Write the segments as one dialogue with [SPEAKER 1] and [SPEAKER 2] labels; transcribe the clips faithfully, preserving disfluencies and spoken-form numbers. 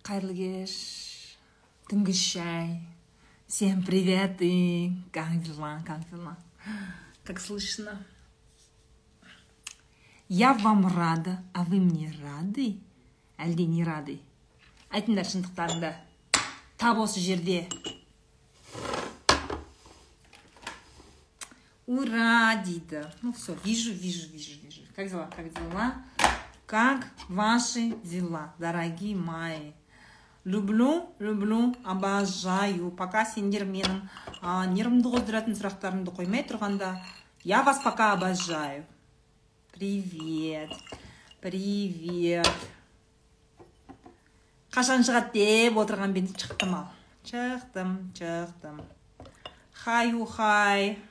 [SPEAKER 1] Қайырлы кеш, түнгі шай. Всем привет и как дела, как дела? Как слышно? Я вам рада, а вы мне рады? Әлде не рады? Айтыңдар шындықтарыңды. Тап осы жерде. Ура, дейді. Ну все, вижу, вижу, вижу, вижу. Как дела, как дела? Как ваши дела, дорогие мои? Люблю, люблю, обожаю. Пока сендер менің нервімді қоздыратын сұрақтарымды қоймай тұрғанда, я вас пока обожаю. Привет, привет. Қашан шығады деп отырған бен шықтым ал. Шықтым, шықтым. Хай-у хай.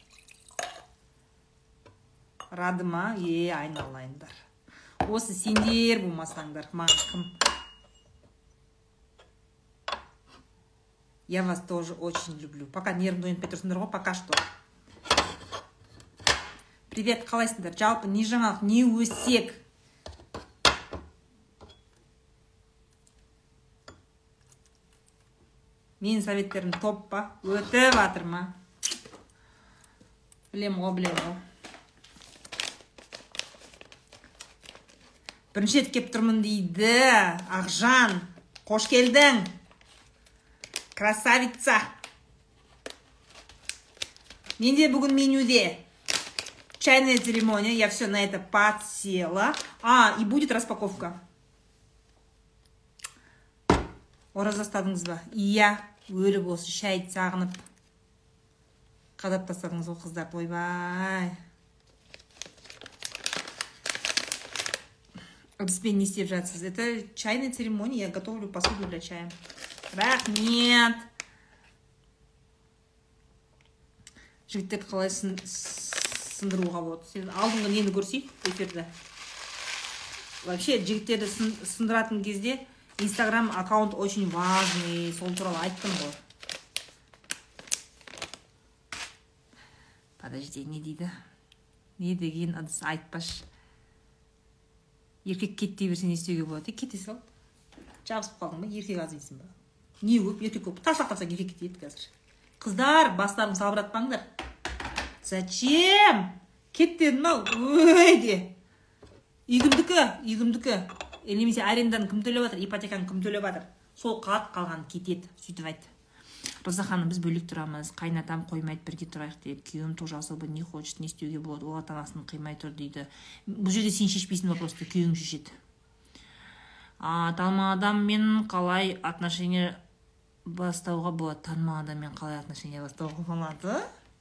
[SPEAKER 1] Рады ма? Е, айналайындар. Осы сендер болмасаңдар, маған кім? Я вас тоже очень люблю. Пока нервімді ойнатпай тұрсыңдар ғой, пока что. Привет, қалайсыңдар? Жалпы не жаңалық, не өсек. Менің советтерім топ па? Өтіп атыр ма? Білем ғой, білем ғой. Бірінші рет кеп тұрмын дейді. Ақжан, қош келдің. Красавица. Менде бүгін менюде чайная церемония. Я все на это подсела. А, и будет распаковка. Ораза ұстадыңыз ба? Иә, өліп осы шайды сағынып. Қадап тастадыңыз ол қыздар, ойбай. Ыдыспен не істеп жатсыз? Это чайная церемония. Я готовлю посуду для чая. Рахмет. Жігіттер қалай сындыруға болады? Сен алдыңғы нені көрсей эфирді. Вообще, жігіттерді сындыратын кезде Инстаграм аккаунт очень важный. Сол туралы айттым ғой. Подожди, не дейді? Не деген ыдыс айтпаш. Еркек кетте берсе не істеуге болады? Кете сал. Жабысып қалдың ба? Еркек аз дейсің ба? Не көп? Еркек көп. Тастақ-тастақ еркек кетеді қазір. Қыздар, бастарың салбыратпаңдар. Зачем? Кеттен мал. Өйде. Үйгімдікі, үйгімдікі. Немесе аренданың кім төлеп жатыр, ипотеканың кім төлеп жатыр. Сол қалат қалған кетеді. Сөйтіп айт. Роза ханым, біз бөлек тұрамыз. Қайнатам қоймайды, бірге тұрайық деп. Күйеуім тоже особо не хочет, не істеуге болады. Ол ата-анасын қимай тұр дейді. Бұл жерде сен шешпейсің вопросты, күйеуің шешеді. Танымаған адаммен қалай отношения бастауға болады? Танымаған адаммен қалай отношения бастауға болады?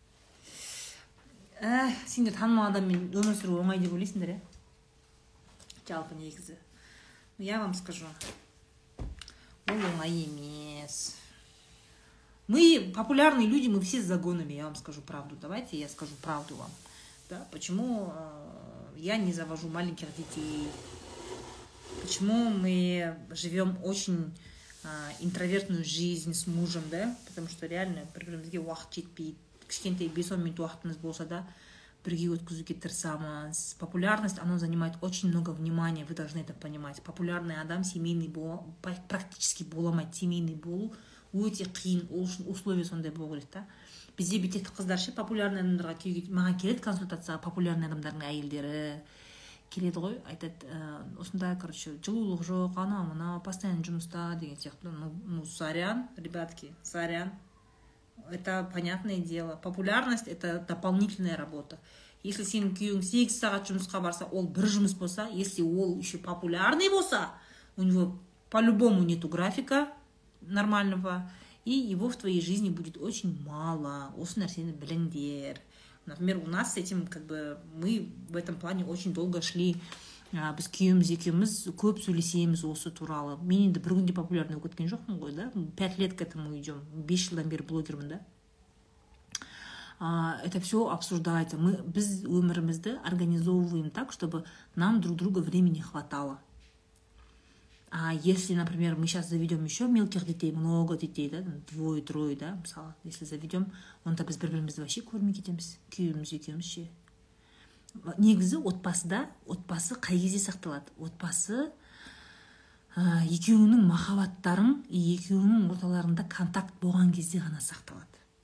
[SPEAKER 1] Ә, сендер танымаған адаммен өмір сүру оңай деп ойлайсыңдар, иә? Жалпы негізі. Я вам скажу. Ол оңай емес. Мы популярные люди, мы все с загонами, я вам скажу правду. Давайте я скажу правду вам. Да? Почему э, я не завожу маленьких детей? Почему мы живем очень э, интровертную жизнь с мужем, да? Потому что реально бір-бірімізге уақыт жетпейді. Кішкентай бес-он минут уақытымыз болса да, бірге өткізуге тырысамыз. Популярность, оно занимает очень много внимания, вы должны это понимать. Популярный адам семейный бол, практически боламайды, семейный болу өте қиын, ол үшін условия сондай болу керек та. Бізде бетекті қыздар ше популярный адамдарға күйге, маған келеді консультацияға популярный адамдардың әйелдері келеді ғой, айтады, осындай, короче, жылулық жоқ, ана мына постоянно жұмыста деген сияқты. Ну, ну, сорян, ребятки, сорян. Это понятное дело. Популярность это дополнительная работа. Если сенің күйеуің сегіз сағат жұмысқа барса, ол бір жұмыс болса, если ол еще популярный болса, у него по-любому нету графика нормального, и его в твоей жизни будет очень мало. Осы нәрсені біліңдер. Например, у нас с этим, как бы, мы в этом плане очень долго шли. Біз күйеуіміз екеуміз көп сөйлесеміз осы туралы. Мен енді бір күнде популярный болып кеткен жоқпын ғой, да? Пять лет к этому идем. Бес жылдан бері блогермін, да? Это все обсуждается. Мы, біз өмірімізді организовываем так, чтобы нам друг друга времени хватало. А если, например, мы сейчас заведем еще мелких детей, много детей, да, двое, трое, да, мысалы, если заведем, онда біз бір-бірімізді вообще көрмей кетеміз, күйеуіміз екеуміз ше. Негізі отбасыда, отбасы қай кезде сақталады? Отбасы екеуіңнің махаббаттарың екеуіңнің орталарында контакт болған кезде ғана сақталады.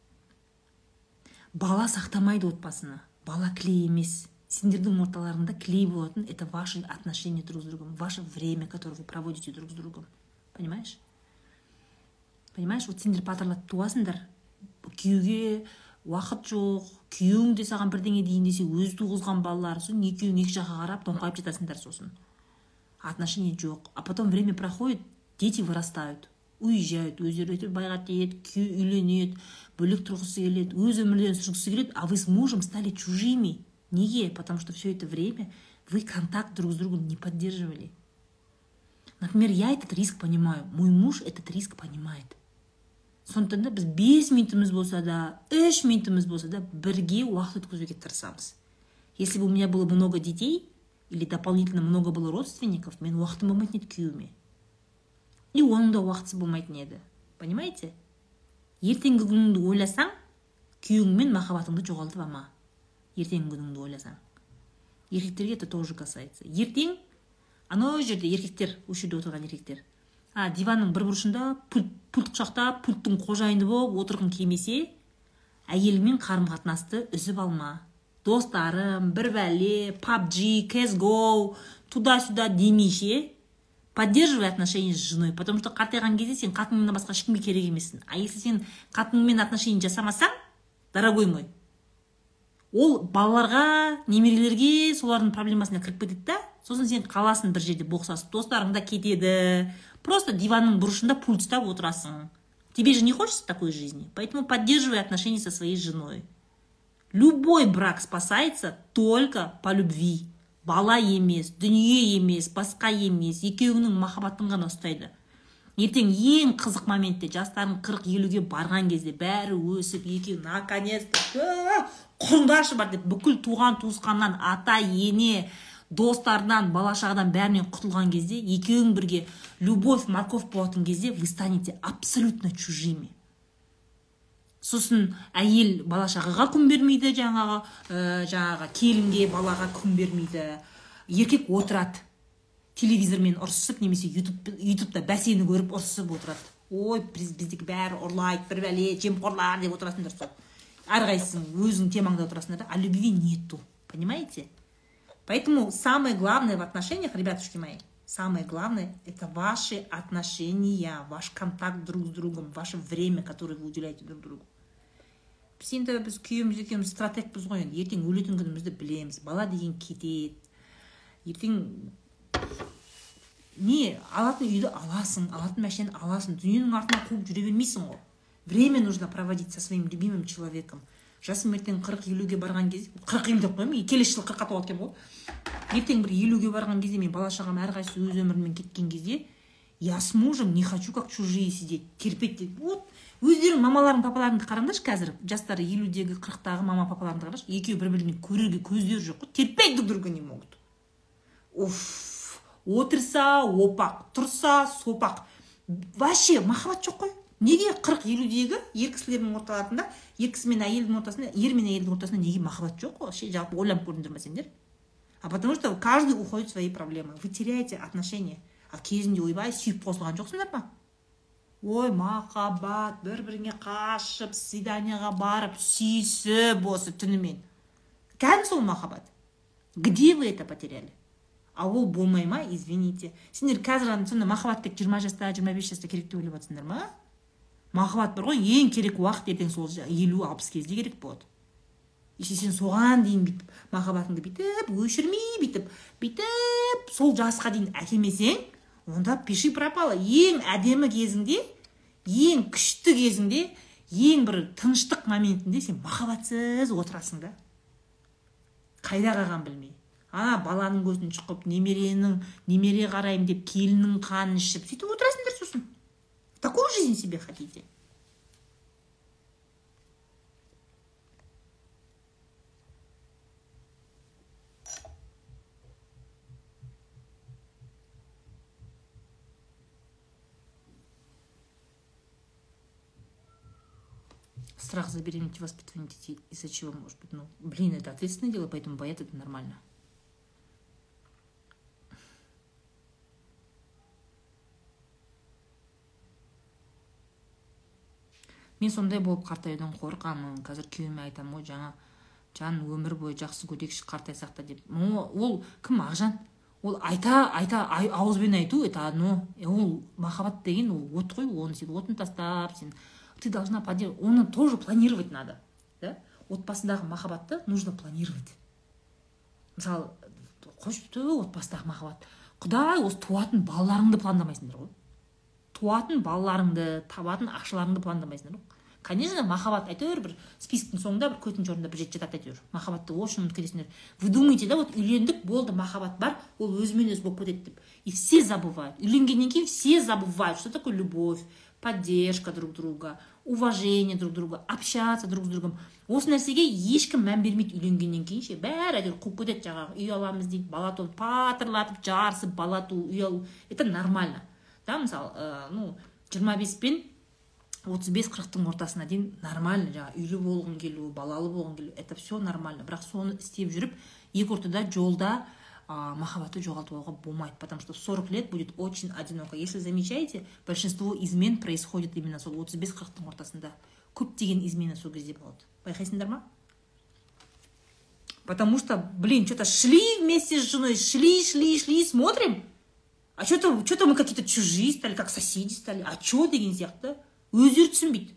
[SPEAKER 1] Бала сақтамайды отбасыны. Бала клей емес. Сендердің орталарында клей болатын — это ваши отношения друг с другом, ваше время, которое вы проводите друг с другом. Понимаешь? Понимаешь? Вот сендер патырлап туасыңдар, күйеуге уақыт жоқ, күйеуің де саған бірдеңе дейін десе өзі туғызған балалар, сосын екеуің екі жаққа қарап тоңқайып жатасыңдар, сосын отношения жоқ. А потом время проходит, дети вырастают, уезжают, өздері өйтіп байға тиеді, күйеу үйленеді, бөлек тұрғысы келеді, өз өмірлерін сүргісі келеді, а вы с мужем стали чужими. Неге? Потому что все это время вы контакт друг с другом не поддерживали. Например, я этот риск понимаю, мой муж этот риск понимает. Сондықтан да біз бес минутымыз болса да, үш минутымыз болса да бірге уақыт өткізуге тырысамыз. Если бы у меня было много детей или дополнительно много было родственников, мен уақытым болмайтын еді күйеуіме. И оның да уақытсыз болмайтын еді. Понимаете? Ертеңгі күніңді ойласаң, күйеуіңмен махаббатыңды жоғалтып алма. Ертеңгі күніңді ойласаң. Еркектерге это тоже касается. Ертең анау жерде еркектер, осы жерде отырған еркектер, а диванның бір бұрышында пульт, пульт құшақтап, пульттің қожайыны болып отырғың келмесе, әйеліңмен қарым-қатынасты үзіп алма. Достарым, бір бәле, пабджи, кс го, туда-сюда демейше, поддерживай отношения с женой, потому что қартайған кезде сен қатыныңнан басқа ешкімге керек емессің. А если сен қатыныңмен отношения жасамасаң, дорогой мой, ол балаларға, немерелерге солардың проблемасына кіріп кетеді да, сосын сен қаласың бір жерде боқсасып, достарың да кетеді. Просто диванның бұрышында пульт ұстап отырасың. Тебе же не хочется такой жизни, поэтому поддерживай отношения со своей женой. Любой брак спасается только по любви. Бала емес, дүние емес, басқа емес, екеуіңнің махаббатын ғана ұстайды. Ертең ең қызық моментте, жастарың қырық елуге барған кезде, бәрі өсіп, екеу наконец-то құрындашы бар деп, бүкіл туған туысқаннан, ата, ене, достардан, балашағадан бәрінен құтылған кезде, екеуің бірге любовь, морковь болатын кезде, вы станете абсолютно чужими. Сосын әйел балашағаға күн бермейді, жаңағы, ә, жаңағы келінге, балаға күн бермейді. Еркек отырады, телевизормен ұрсып, немесе ютубта бәсені көріп ұрсып отырады. Ой, біздегі бәрі ұрлайды, бір бәле, жемқорлар деп отырасыңдар сол. Әрқайсың өзің темаңда отырасыңдар, а любви нету. Понимаете? Поэтому самое главное в отношениях, ребятушки мои, самое главное — это ваши отношения, ваш контакт друг с другом, ваше время, которое вы уделяете друг другу. Біз енді біз күйеуіміз екеуміз стратегпіз ғой, енді ертең өлетін күнімізді білеміз, бала деген кетеді. Ертең не, алатын үйді аласың, алатын машинаны аласың, дүниенің артынан қуып жүре бермейсің ғой. Время нужно проводить со своим любимым человеком. Жасым ертең қырық елуге барған кезде, қырық елу деп қоймын, келесі жыл қырыққа толады екен ғой. Ертең бір елуге барған кезде, мен бала-шағам әрқайсысы өз өмірімен кеткен кезде, я с мужем не хочу как чужие сидеть, терпеть деп. Вот өздерің мамаларың, папаларыңды қараңдаршы, қазір жастары елудегі, қырықтағы мама папаларыңды қараңдаршы, екеуі бір-бірінен көрерге көздері жоқ қой, терпеть друг друга не могут. Уф, отырса опақ, тұрса сопақ. Вообще махаббат жоқ қой. Неге қырық елудегі ер кісілердің орталарында, ер кісі мен әйелдің ортасында, ер мен әйелдің ортасында неге махаббат жоқ қой? Вообще жалпы ойланып көрдіңдер ме сендер? А потому что каждый уходит в свои проблемы. Вы теряете отношения. А кезінде ойбай сүйіп қосылған жоқсыңдар ма? Ой, махаббат, бір-біріңе қашып, свиданияға барып, сүйісіп осы түнімен. Кәдімгі сол махаббат. Где вы это потеряли? А ол болмай ма, извините. Сендер қазір сонда махаббат тек жиырма жаста, жиырма бес жаста керек деп ойлап жатсыңдар ма? Махаббат бар ғой, ең керек уақыт ертең сол елу алпыс кезде керек болады. Если сен соған дейін бүйтіп, махаббатыңды бүйтіп, өшірмей бүйтіп, бүйтіп, сол жасқа дейін әкелмесең, онда пиши пропало. Ең әдемі кезіңде, ең күшті кезіңде, ең бір тыныштық моментінде сен махаббатсыз отырасың да. Қайда қалған білмей. Ана баланың көзін шұқып, немеренің, немере қарайым деп, келінің қанын ішіп, сөйтіп отырасыңдар сосын. Такую жизнь себе хотите? Страх забеременеть и воспитывание детей. Из-за чего, может быть, ну, блин, это ответственное дело, поэтому бояться это нормально. Мен сондай болып қартаюдан қорқамын. Қазір күйеуіме айтамын, ғой жаңа жан өмір бойы жақсы көрейікші қартайсақ та деп. Ол кім Ақжан? Ол айта айта ауызбен айту это одно. Ол махаббат деген ол от қой, оны сен отын тастап, сен ты должна поддерживать. Оны тоже планировать надо, да? Отбасындағы махаббатты нужно планировать. Мысалы, қойшы отбасындағы махаббат. Құдай, осы туатын балаларыңды пландамайсыңдар ғой. Туатын балаларыңды, табатын ақшаларыңды пландамайсыңдар ғой. Конечно, махаббат әйтеуір бір списктің соңында бір көтінші орында бір жеті жатады әйтеуір. Махаббатты очень ұмытып кетесіңдер. Вы думаете, да, вот үйлендік, болды, махаббат бар, ол өзімен өзі болып кетеді деп. И все забывают. Үйленгеннен кейін все забывают, что такое любовь, поддержка друг друга, уважение друг друга, общаться друг с другом. Осы нәрсеге ешкім мән бермейді үйленгеннен кейін ше. Бәрі әйтеуір қуып кетеді жаңағы. Үй аламыз дейді, бала туу, патырлатып, жарысып, бала туу, үй алу. Это нормально. Да, мысалы, ә, ну, жиырма бес пен отыз бес қырықтың ортасына дейін нормально, жаңа үйлі болғың келу, балалы болғың келу, это все нормально. Бірақ соны істеп жүріп, екі ортада жолда а, махаббатты жоғалтып алуға болмайды, потому что сорок лет будет очень одиноко. Если замечаете, большинство измен происходит именно сол отыз бес қырықтың ортасында. Көптеген измена сол кезде болады. Байқайсыңдар ма? Потому что, блин, что-то шли вместе с женой, шли, шли, шли, смотрим, а что-то что-то мы какие-то чужие стали, как соседи стали. А что деген сияқты? Өздері түсінбейді.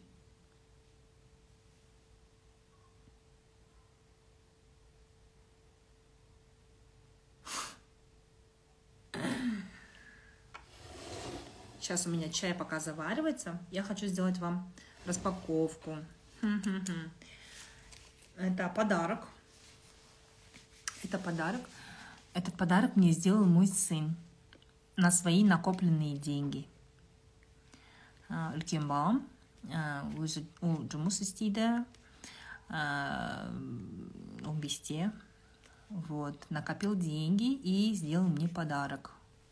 [SPEAKER 1] Сейчас у меня чай пока заваривается. Я хочу сделать вам распаковку. Это подарок. Это подарок. Этот подарок мне сделал мой сын на свои накопленные деньги. Үлкен балам өзі жұмыс істейді, он бесте, вот, накопил деньги и сделал мне подарок.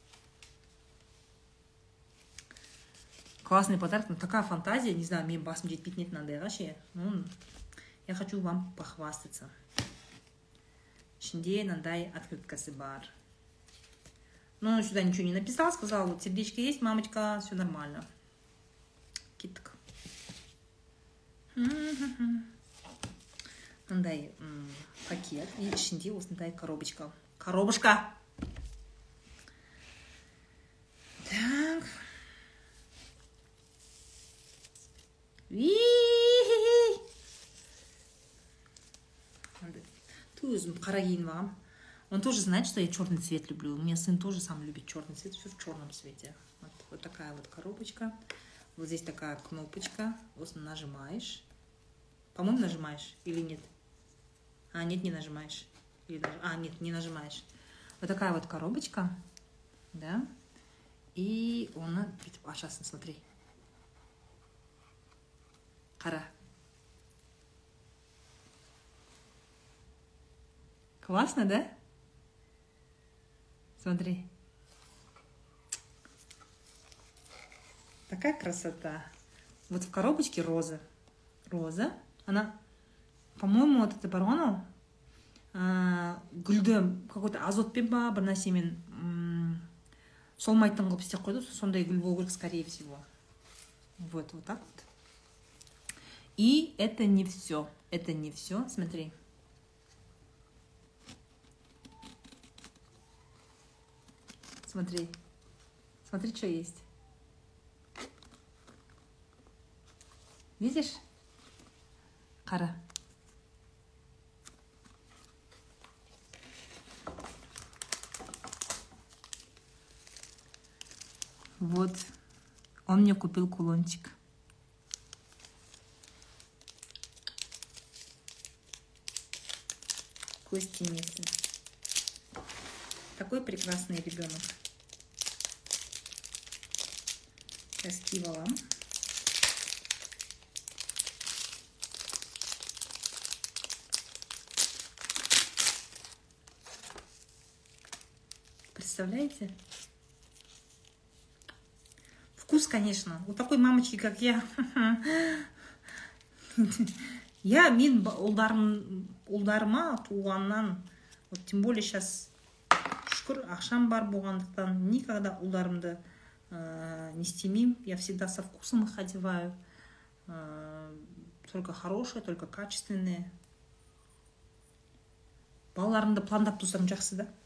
[SPEAKER 1] Классный подарок, ну такая фантазия, не знаю, мен басым жетпейтін еді мынандайға ше. Ну, я хочу вам похвастаться. Ішінде мынандай открыткасы бар. Ну, сюда ничего не написал, сказал, вот сердечко есть, мамочка, все нормально. Киток. Мындай пакет и ішінде осындай коробочка. Коробочка. Так. Ты өзім қара киініп алғам. Он тоже знает, что я черный цвет люблю. У меня сын тоже сам любит черный цвет, все в черном цвете. Вот, вот такая вот коробочка. Вот здесь такая кнопочка. Вот нажимаешь. По-моему, нажимаешь или нет? А, нет, не нажимаешь. Или наж... А, нет, не нажимаешь. Вот такая вот коробочка. Да. И он... А, сейчас, смотри. Қара. Классно, да? Смотри. Такая красота. Вот в коробочке роза. Роза. Она, по-моему, вот это барону гүлді какой-то азотпен ба бір нәрсемен солмайтын қылып істеп қойды. Сондай гүл болу керек, скорее всего. Вот, вот так вот. И это не все. Это не все. Смотри. Смотри. Смотри, что есть. Видишь? Қара. Вот. Он мне купил кулончик. Пластиница. Такой прекрасный ребенок. Сейчас кивала. Представляете? Вкус, конечно. У такой мамочки, как я. Я мен ұлдарыма туғаннан, вот тем более сейчас шүкір ақшам бар болғандықтан никогда ұлдарымды э, не істемеймін. Я всегда со вкусом их одеваю. только хорошее, только качественное. Балаларыңды пландап тұрсаң жақсы да.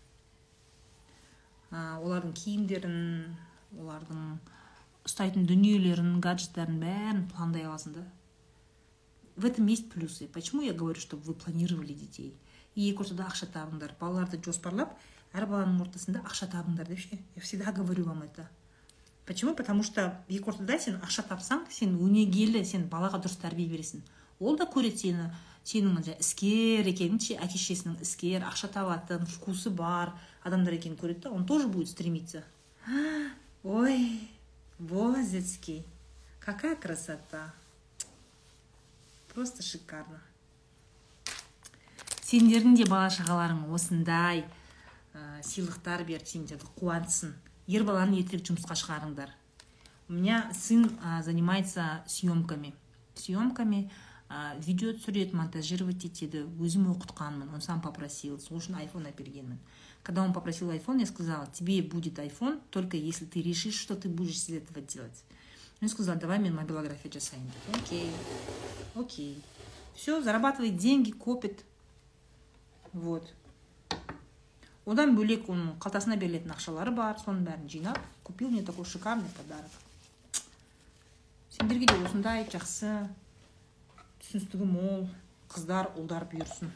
[SPEAKER 1] Олардың киімдерін, олардың ұстайтын дүниелерін, гаджеттарын бәрін пландай аласың да. В этом есть плюсы. Почему я говорю, чтобы вы планировали детей? И екі ортада ақша табыңдар. Балаларды жоспарлап, әр баланың ортасында ақша табыңдар деп ше. Я всегда говорю вам это. Почему? Потому что екі ортада сен ақша тапсаң, сен өнегелі, сен балаға дұрыс тәрбие бересің. Ол да көреді сені, сенің іскер екенін, әке-шешесінің іскер, ақша табатын, вкусы бар адамдар екенін көреді, он тоже будет стремиться. Ой, Бозецкий, какая красота. Просто шикарно. Сендердің де бала шағаларың осындай ә, сыйлықтар беріп сендерді қуантсын. Ер баланы ертерек жұмысқа шығарыңдар. У меня сын ә, занимается съемками. Съемками ә, видео түсіреді, монтажировать етеді. Өзім оқытқанмын, он сам попросил. Сол үшін айфон әпергенмін. Когда он попросил айфон, я сказала, тебе будет айфон, только если ты решишь, что ты будешь из этого делать. Он сказал, давай мен мобилография жасайын. Окей, окей. Все, зарабатывает деньги, копит. Вот. Одан бөлек оның қалтасына берілетін ақшалары бар, соның бәрін жинап, купил мне такой шикарный подарок. Сендерге де осындай жақсы, түсіністігі мол, қыздар, ұлдар бұйырсын.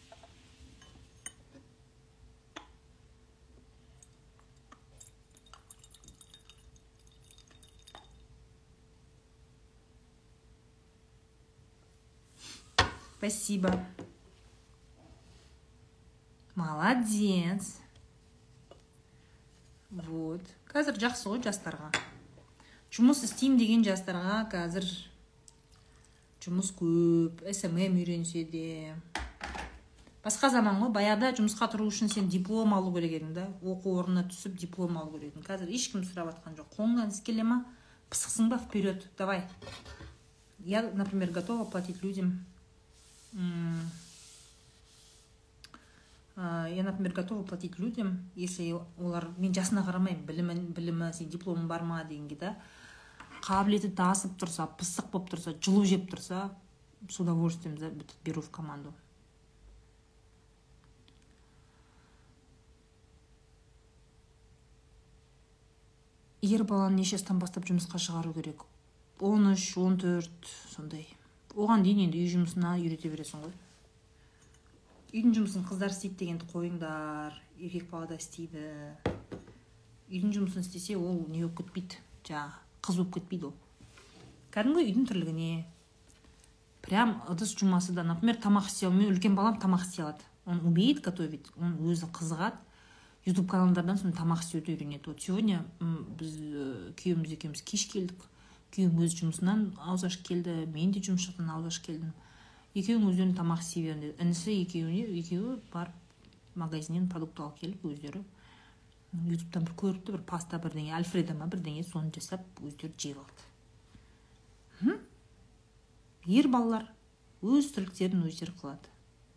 [SPEAKER 1] Спасибо. Молодец. Вот. Қазір жақсы ғой жастарға. Жұмыс істеймін деген жастарға қазір жұмыс көп, эс эм эм үйренсе де. Басқа заман ғой, баяғыда жұмысқа тұру үшін сен диплом алу керек едің да, оқу орнына түсіп диплом алу керек едің. Қазір ешкім сұрап жатқан жоқ. Қолыңнан іс келе ма? Пысықсың ба? Вперед, давай. Я, например, готова платить людям. Я, например, готова платить людям, если олар мен жасына қарамаймын, білімі, білімі, сен дипломың бар ма дегенге да, қабілеті тасып тұрса, пысық болып тұрса, жылу жеп тұрса, с удовольствием беру в команду. Ер баланы неше жастан бастап жұмысқа шығару керек? он үш, он төрт, сондай. Оған дейін енді үй жұмысына үйрете бересің ғой. Үйдің жұмысын қыздар істейді дегенді қойыңдар, еркек бала да істейді. Үйдің жұмысын істесе, ол не болып кетпейді, жаңа қыз болып кетпейді ол. Кәдімгі үйдің тірлігіне, прям ыдыс жумасы да, например, тамақ істей алмай, үлкен балам тамақ істей алады. Он умеет готовить, он өзі қызығады. YouTube каналдардан соны тамақ істеуді үйренеді. Вот сегодня біз күйеуіміз екеуміз кеш келдік. Күйеуім өз жұмысынан ауыз ашып келді, мен де жұмыс жақтан ауыз ашып келдім. Екеуің өздерін тамақ істей берді. Інісі екеуіне, екеуі барып магазиннен продукт алып келіп, өздері ютубтан бір көріпті, бір паста бірдеңе, альфредо ма бірдеңе, соны жасап, өздері жеп алды. Ер балалар өз тірліктерін өздері қылады.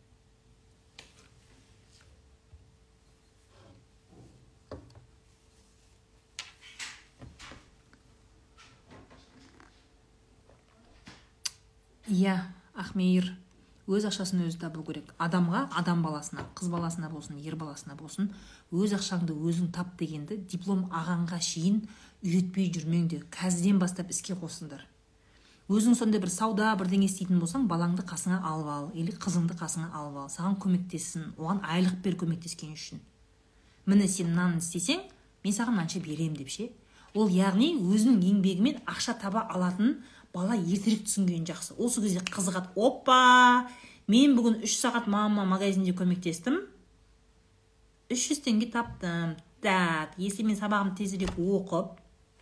[SPEAKER 1] Иә, Ахмейір, өз ақшасын өзі табу керек. Адамға, адам баласына, қыз баласына болсын, ер баласына болсын, өз ақшаңды өзің тап дегенді диплом ағанға шейін үйретпей жүрмеңдер. Қазірден бастап іске қосыңдар. Өзің сондай бір сауда, бірдеңе істейтін болсаң, балаңды қасыңа алып ал, или қызыңды қасыңа алып ал, саған көмектессін, оған айлық бер көмектескен үшін. Міне сен мынаны істесең, мен саған мынанша берем деп ше. Ол яғни өзінің еңбегімен ақша таба алатын бала ертерек түсінген жақсы. Осы кезде қызығады. Опа! Мен бүгін үш сағат мама магазинде көмектестім. үш жүз теңге таптым. Так, если мен сабағым тезірек оқып,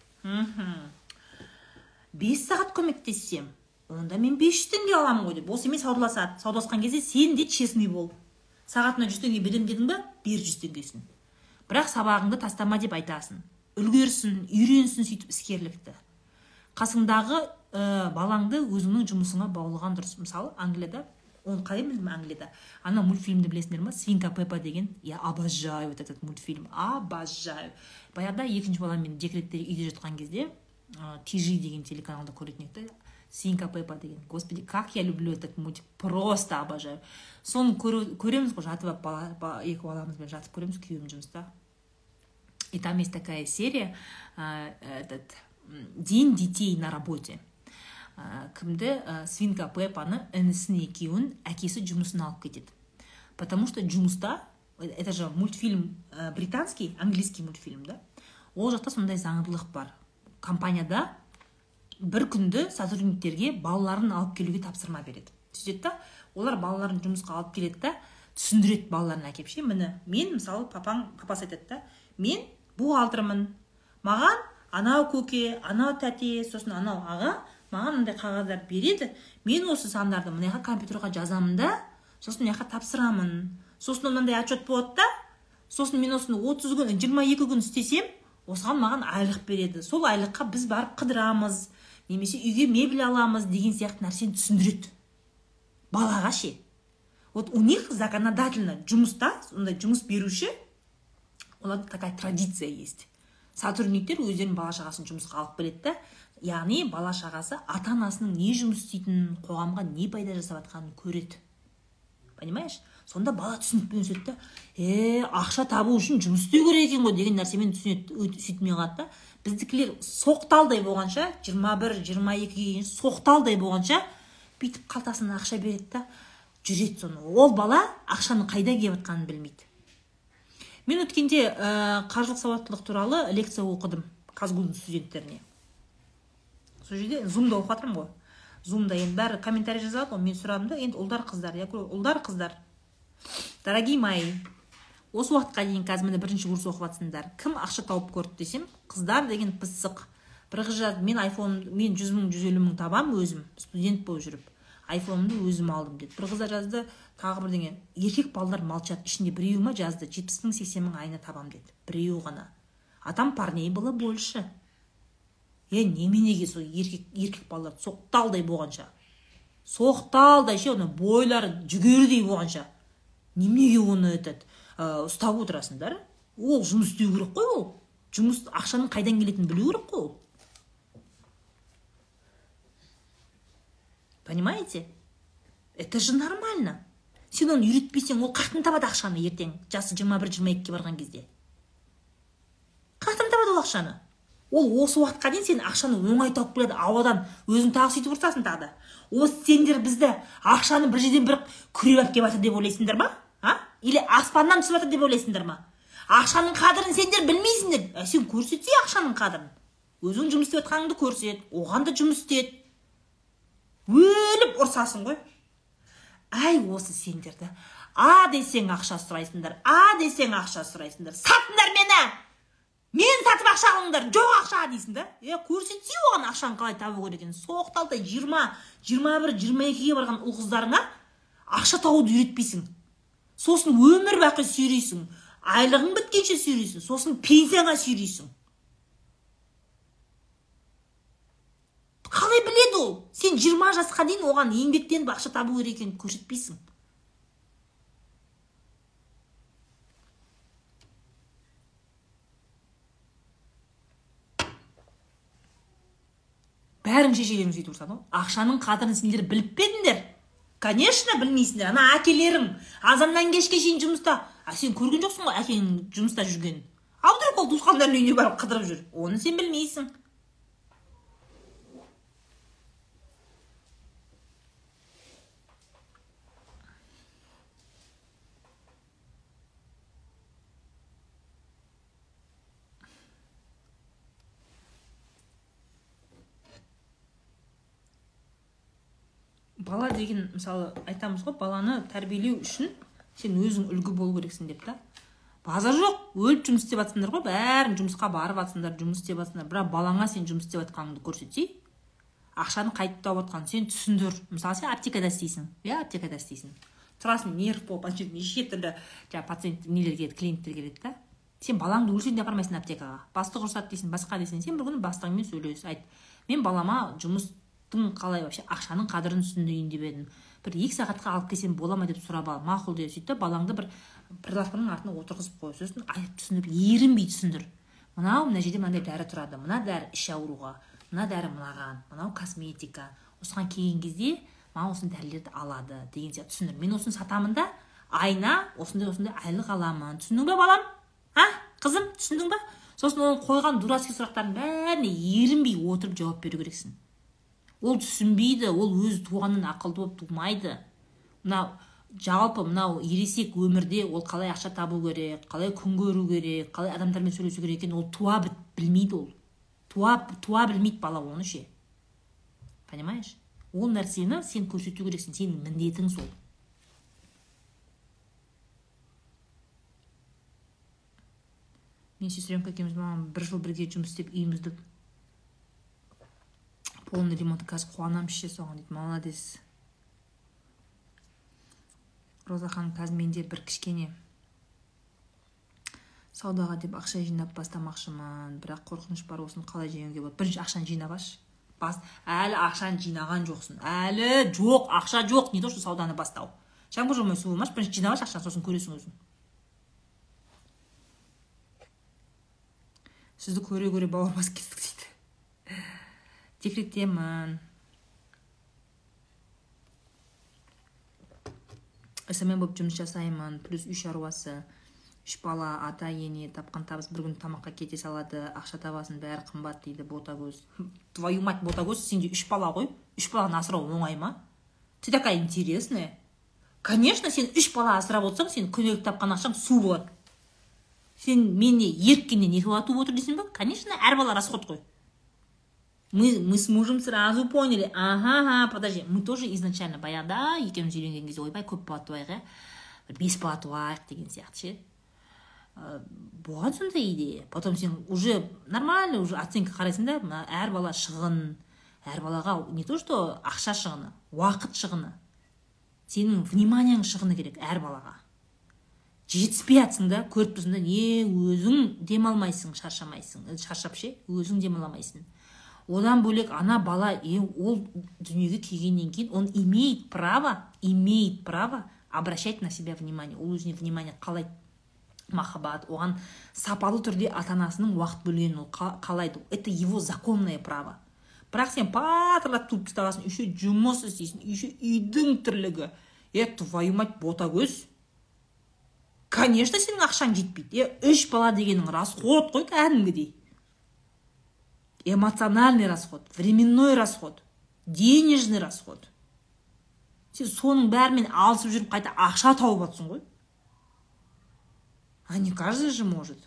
[SPEAKER 1] бес сағат көмектессем, онда мен бес жүз теңге аламын ғой деп. Осы мен саудаласады. Саудаласқан кезде сен де честный бол. Сағатына жүз теңге берем дедің бе? Бер жүз теңгесін. Бірақ сабағыңды тастама деп айтасың. Үлгерсін, үйренсін сөйтіп іскерлікті. Қасыңдағы ә, балаңды өзіңнің жұмысыңа баулыған дұрыс. Мысалы, Англияда, оны қалай білдім Англияда? Ана мультфильмді білесіңдер ма? Свинка Пеппа деген. Я обожаю вот этот мультфильм. Обожаю. Баяғыда екінші балам мен декретте үйде жатқан кезде, ә, Ти Жи деген телеканалда көретін еді. Свинка Пеппа деген. Господи, как я люблю этот мультик. Просто обожаю. Соны көреміз ғой, жатып алып, екі баламызбен жатып көреміз, күйеуім жұмыста. И там есть такая серия, этот, День детей на работе. Кімді Свинка Пеппаны інісін екеуін әкесі жұмысын алып кетеді. Потому что жұмыста, это же мультфильм британский, английский мультфильм, да? Ол жақта сондай заңдылық бар. Компанияда бір күнді сотрудниктерге балаларын алып келуге тапсырма береді. Сөйтеді да, олар балаларын жұмысқа алып келеді да, түсіндіреді балаларын әкеп ше. Міне, мен мысалы папаң, папасы айтады да, мен бухгалтермын. Маған анау көке, анау тәте, сосын анау аға, маған мындай қағаздар береді. Мен осы сандарды мына компьютерға жазамын да, сосын мына тапсырамын. Сосын мындай отчет болады да, сосын мен осыны отыз күн, жиырма екі күн істесем, осыған маған айлық береді. Сол айлыққа біз барып қыдырамыз, немесе үйге мебель аламыз деген сияқты нәрсені түсіндіреді. Балаға ше. Вот у них законодательно жұмыста, ондай жұмыс беруші, оларда такая традиция есть. Сотрудниктер өздерінің бала шағасын жұмысқа алып келеді да, яғни бала шағасы ата-анасының не жұмыс істейтінін, қоғамға не пайда жасап жатқанын көреді. Понимаешь? Сонда бала түсінікпен өседі да, е, ақша табу үшін жұмыс істеу керек екен ғой деген нәрсемен түсінеді, сөйтмей қалады да. Біздікілер соқталдай болғанша, жиырма бір жиырма екіге соқталдай болғанша, бүйтіп қалтасына ақша береді да, жүреді соны. Ол бала ақшаның қайда келіп жатқанын білмейді. Мен өткенде қаржылық сауаттылық туралы лекция оқыдым Казгудың студенттеріне. Сол жерде Zoom-да оқып жатырмын ғой. Zoom-да енді бәрі комментарий жазады ғой, мен сұрадым да, енді ұлдар қыздар, я говорю, ұлдар қыздар. Дорогие мои, осы уақытқа дейін қазір міне бірінші курс оқып жатсыңдар. Кім ақша тауып көрді десем, қыздар деген пысық. Бір қыз жазды, мен айфон, мен жүз мың, жүз елу мың табам өзім, студент болып жүріп. Айфонымды өзім алдым деді. Бір қыздар жазды, тағы бір деген, еркек балдар молчат, ішінде біреу ма жазды, жетпіс мың, сексен мың айына табам деді. Біреу ғана. А там парней было больше. Е, неменеге сол еркек, еркек балдар соқталдай болғанша. Соқталдай ше, оны бойлары жүгердей болғанша. Неменеге оны өтеді, ұстап отырасыңдар? Ол жұмыс істеу керек қой ол. Жұмыс, ақшаның қайдан келетінін білу керек қой ол. Понимаете? Это же нормально. Сен оны үйретпесең, ол қақтың табады ақшаны ертең, жасы жиырма бір жиырма екіге барған кезде. Қақтың табады ол ақшаны. Ол осы уақытқа дейін сен ақшаны оңай тауып келеді, ауадан өзің тағы сөйтіп ұрсасың тағы да. Осы сендер бізді ақшаны бір жерден бір күреп алып келіп жатыр деп ойлайсыңдар ма? А? Или аспаннан түсіп жатыр деп ойлайсыңдар ма? Ақшаның қадірін сендер білмейсіңдер. Ә, сен көрсетсе ақшаның қадірін. Өзің жұмыс істеп жатқаныңды көрсет, оған да жұмыс істет. Өліп ұрсасың ғой. Ай, осы сендерді. А десең ақша сұрайсыңдар, а десең ақша сұрайсыңдар. Сатыңдар мені! Мен сатып ақша алыңдар, жоқ ақша дейсің да. Е, көрсетсе оған ақшаны қалай табу керек екенін. Соқталдай жиырма, жиырма бір, жиырма екіге барған ұл қыздарыңа ақша тауды үйретпейсің. Сосын өмір бақи сүйрейсің. Айлығың біткенше сүйрейсің. Сосын пенсияға сүйрейсің. Қалай біледі ол? Сен жиырма жасқа дейін оған еңбектеніп ақша табу керек екенін көрсетпейсің. Бәрін шешелерің сөйтіп ұрсады ғой. Ақшаның қадірін сендер біліп педіңдер? Конечно, білмейсіңдер. Ана әкелерің азаннан кешке шейін жұмыста. А сен көрген жоқсың ғой әкенің жұмыста жүргенін. А вдруг ол туысқандарының үйіне барып қыдырып жүр. Оны сен білмейсің. Бала деген, мысалы, айтамыз ғой, баланы тәрбиелеу үшін сен өзің үлгі болу керексің деп та. Базар жоқ, өліп жұмыс істеп жатсыңдар ғой, бәрін жұмысқа барып жатсыңдар, жұмыс істеп жатсыңдар. Бірақ балаңа сен жұмыс істеп жатқаныңды көрсетсей, ақшаны қайтып тауып жатқанын сен түсіндір. Мысалы, сен аптекада істейсің, иә, аптекада істейсің. Тұрасың нерв болып, неше түрлі пациент нелер келеді, клиенттер келеді да. Сен балаңды өлсең де апармайсың аптекаға. Бастық ұрсады дейсің, басқа дейсің. Сен бір күні бастығыңмен сөйлес, айт. Мен балама жұмыс қалай вообще ақшаның қадірін түсіндірейін деп едім. Бір екі сағатқа алып келсем бола ма деп сұрап ал. Мақұл деп сөйтті, балаңды бір прилавканың артына отырғызып қой. Сосын айтып түсіндіріп, ерінбей түсіндір. Мынау мына жерде мынандай дәрі тұрады. Мына дәрі іш ауруға, мына дәрі мынаған, мынау косметика. осыған келген кезде маған осындай дәрілерді алады деген сияқты түсіндір. Мен осыны сатамын да айына осындай осындай айлық аламын. Түсіндің бе балам? А, қызым, түсіндің бе? Сосын оның қойған дурацкий сұрақтардың бәріне ерінбей отырып жауап беру керексің. Ол түсінбейді, ол өз туғаннан ақылды болып тумайды. Мынау жалпы мынау ересек өмірде ол қалай ақша табу керек, қалай күн көру керек, қалай адамдармен сөйлесу керек екен, ол туа білмейді ол. Туа, туа білмейді бала оны ше. Понимаешь? Ол нәрсені сен көрсету керексің, сенің міндетің сол. Мен сестренка екеуміз маған бір жыл бірге жұмыс істеп үйімізді полный ремонт, қазір қуанамын ше соған дейді. Молодец. Роза ханым, қазір менде бір кішкене саудаға деп ақша жинап бастамақшымын, бірақ қорқыныш бар, осыны қалай жеңуге болады? Бірінші ақшаны жинап аш. Бас, әлі ақшаны жинаған жоқсың. Әлі жоқ, ақша жоқ. Не то, что сауданы бастау. Жаңбыр жолмай су болмаш, бірінші жинап аш ақшаны, сосын көресің өзің. Сізді көре-көре бауыр басып кеттік дейді. Декреттемін. Эсэмен болып жұмыс жасаймын, плюс үй шаруасы. Үш бала, ата, ене, тапқан табыс бір күн тамаққа кете салады, ақша табасын, бәрі қымбат дейді Ботагөз. Твою мать, Ботагөз, сенде үш бала ғой? Үш баланы асырау оңай ма? Ты такая интересная. Конечно, сен үш бала асырап отырсаң, сен күнделікті тапқан ақшаң су болады. Сен мені ерткеннен не туып отыр дейсің бе? Конечно, әр бала расход қой. Мы, мы с мужем сразу поняли. Ага, ага, подожди. Мы тоже изначально баяғыда екеуміз үйленген кезде ойбай көп бала туайық, бес бала туайық деген сияқты ше. Болған сондай идея. Потом сен уже нормально, уже оценка қарайсың да, әр бала шығын, әр балаға не то что ақша шығыны, уақыт шығыны. Сенің вниманияң шығыны керек әр балаға. Жетіспей атсың да, көріп тұрсың да, не өзің демалмайсың, шаршамайсың, шаршап ше, өзің демаламайсың. Одан бөлек ана бала, ол дүниеге келгеннен кейін, он имеет право, имеет право обращать на себя внимание. Ол өзіне внимание қалайды. Махаббат, оған сапалы түрде ата-анасының уақыт бөлгенін ол қалайды. Это его законное право. Бірақ сен патырлап туып тастағасын, еще жұмыс істейсің, еще үйдің тірлігі. Е, твою мать, Ботагөз. Конечно, сенің ақшаң жетпейді. Е, үш бала дегенің расход қой кәдімгідей. Эмоциональный расход, временной расход, денежный расход. Сен соның бәрімен алысып жүріп қайта ақша тауып атсың ғой. А не каждый же может.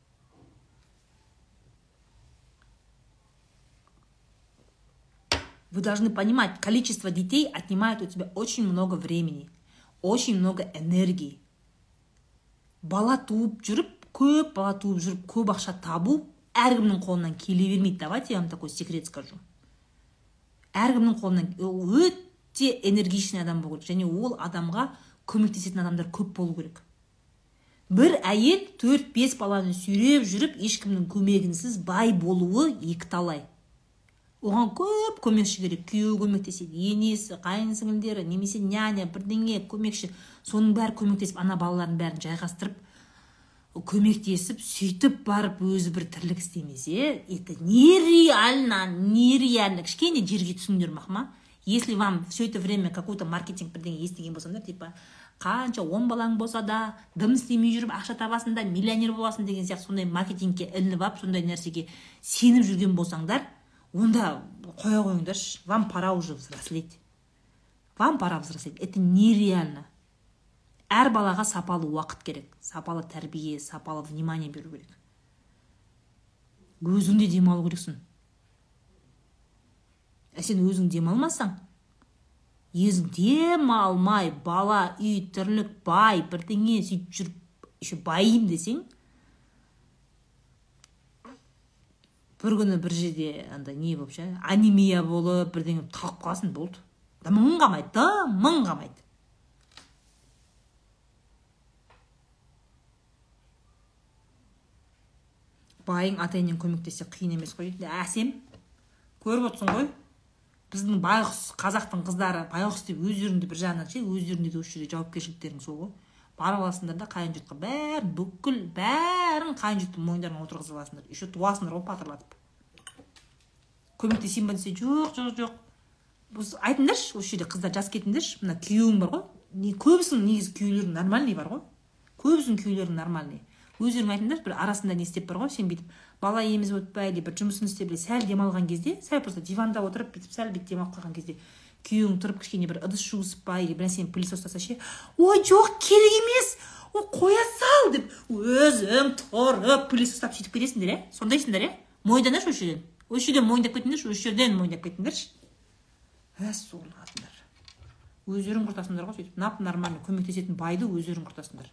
[SPEAKER 1] Вы должны понимать, количество детей отнимает у тебя очень много времени, очень много энергии. Бала туып жүріп, көп бала туып жүріп, көп ақша табу әркімнің қолынан келе бермейді. Давайте я вам такой секрет скажу. Әркімнің қолынан өте энергичный адам болу керек, және ол адамға көмектесетін адамдар көп болу керек. Бір әйел төрт-бес баланы сүйреп жүріп, ешкімнің көмегінсіз бай болуы екі талай. Оған көп көмекші керек, күйеуі көмектеседі, енесі, қайынсіңлілері, немесе няня, бірдеңе көмекші. Соның бәрі көмектесіп, ана балалардың бәрін жайғастырып, көмектесіп, сөйтіп барып өзі бір тірлік істемесе, это нереально, нереально. Кішкене жерге түсіңдер мақма. Если вам все это время какой-то маркетинг бірдеңе естіген болсаңдар, типа қанша он балаң болса да, дым істемей жүріп, ақша табасың да, миллионер боласың деген сияқты сондай маркетингке ілініп алып, сондай нәрсеге сеніп жүрген болсаңдар, онда қоя қойыңдаршы. Вам пора уже взрослеть. Вам пора взрослеть. Это нереально. Әр балаға сапалы уақыт керек, сапалы тәрбие, сапалы внимание беру керек. Өзіңде демалу керексің. Ә сен өзің демалмасаң, өзің демалмай, бала, үй, тірлік, бай, бірдеңе сөйтіп жүріп, еще байым десең, бір күні бір жерде анда не болып ше, анемия болып, бірдеңе талып қаласың, болды. Да мың қамайды, да мың қамайды. Байың ата-енең көмектесе қиын емес қой. Әсем, көріп отырсың ғой? Біздің байғұс қазақтың қыздары байғұс деп өздеріңді бір жағынан ше, өздеріңде де осы жерде жауапкершіліктерің сол ғой. Барып аласыңдар да қайын жұртқа бәрін, бүкіл бәрін қайын жұрттың мойындарына отырғызып аласыңдар. Еще туасыңдар ғой патырлатып. Көмектесейін ба десе, жоқ, жоқ, жоқ. айтыңдаршы, осы жерде қыздар жас кетіңдерші, мына күйеуің бар ғой, не көбісінің негізі күйеулерің нормальный бар ғой, көбісінің күйеулерің нормальный. Өздерің айтыңдар, бір арасында не істеп бар ғой, сен бүйтіп бала емізіп өтпей, или бір жұмысын істеп, сәл демалған кезде, сәл просто диванда отырып, бүйтіп сәл бүйтіп демалып қалған кезде, күйеуің тұрып кішкене бір ыдыс жуысып па, или бір нәрсені пылесостаса ше, ой, жоқ, керек емес, о, қоя сал деп, өзің тұрып пылесостап сөйтіп кетесіңдер, иә? Сондайсыңдар, иә? Мойындаңдаршы осы жерден. Осы жерден мойындап кетіңдерші, осы жерден мойындап кетіңдерші. Ә, сорлы қатындар. Өздерің құртасыңдар ғой, сөйтіп, нап нормально көмектесетін байды өздерің құртасыңдар.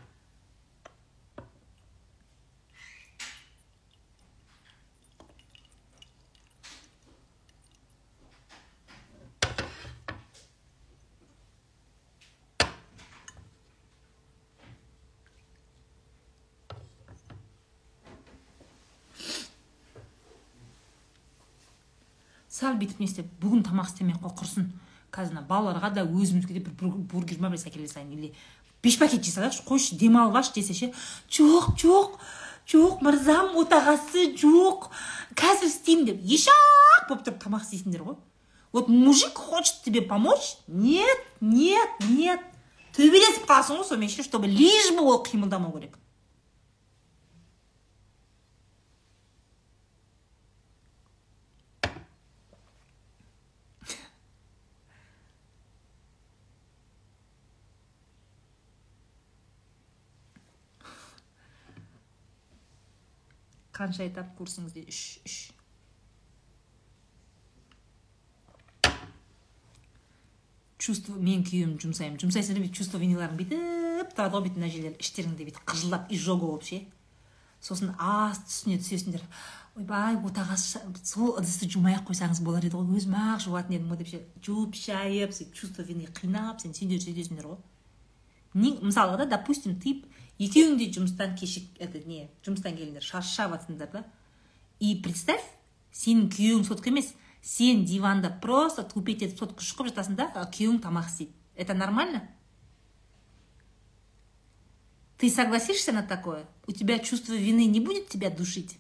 [SPEAKER 1] Сәл бүйтіп не істеп, бүгін тамақ істемей қой құрсын. Қазір балаларға да өзімізге де бір бургер ма бір әкеле салайын, или беш пакет жей салайықшы, қойшы, демалып алшы десе ше, жоқ, жоқ, жоқ, мырзам, отағасы, жоқ, қазір істеймін деп, ешақ болып тұрып тамақ істейсіңдер ғой. Вот мужик хочет тебе помочь? Нет, нет, нет. Төбелесіп қаласың ғой сонымен ше, чтобы лишь бы ол қимылдамау керек. Қанша этап курсыңызде? Үш, үш. Чувство, мен күйеуім жұмсаймын. Жұмсайсың да, чувство виниларын бүйтіп, тұрады ғой бүйтіп нәжелер, іштеріңде бүйтіп қыжылдап, изжога болып ше. Сосын ас түсіне түсесіңдер. Ойбай, отағасы, сол ыдысты жумай-ақ қойсаңыз болар еді ғой, өзім ақ жуатын едім ғой деп ше. Жуып шайып, чувство вины қинап, сен сендер сөйтесіңдер ғой. Мысалға да, допустим, ты екеуің де жұмыстан кешік, это не, жұмыстан келіңдер, шаршап атсыңдар да. И представь, сенің күйеуің сотқа емес, сен диванда просто тупеть етіп сотқа шықып жатасың да, күйеуің тамақ істейді. Это нормально? Ты согласишься на такое? У тебя чувство вины не будет тебя душить?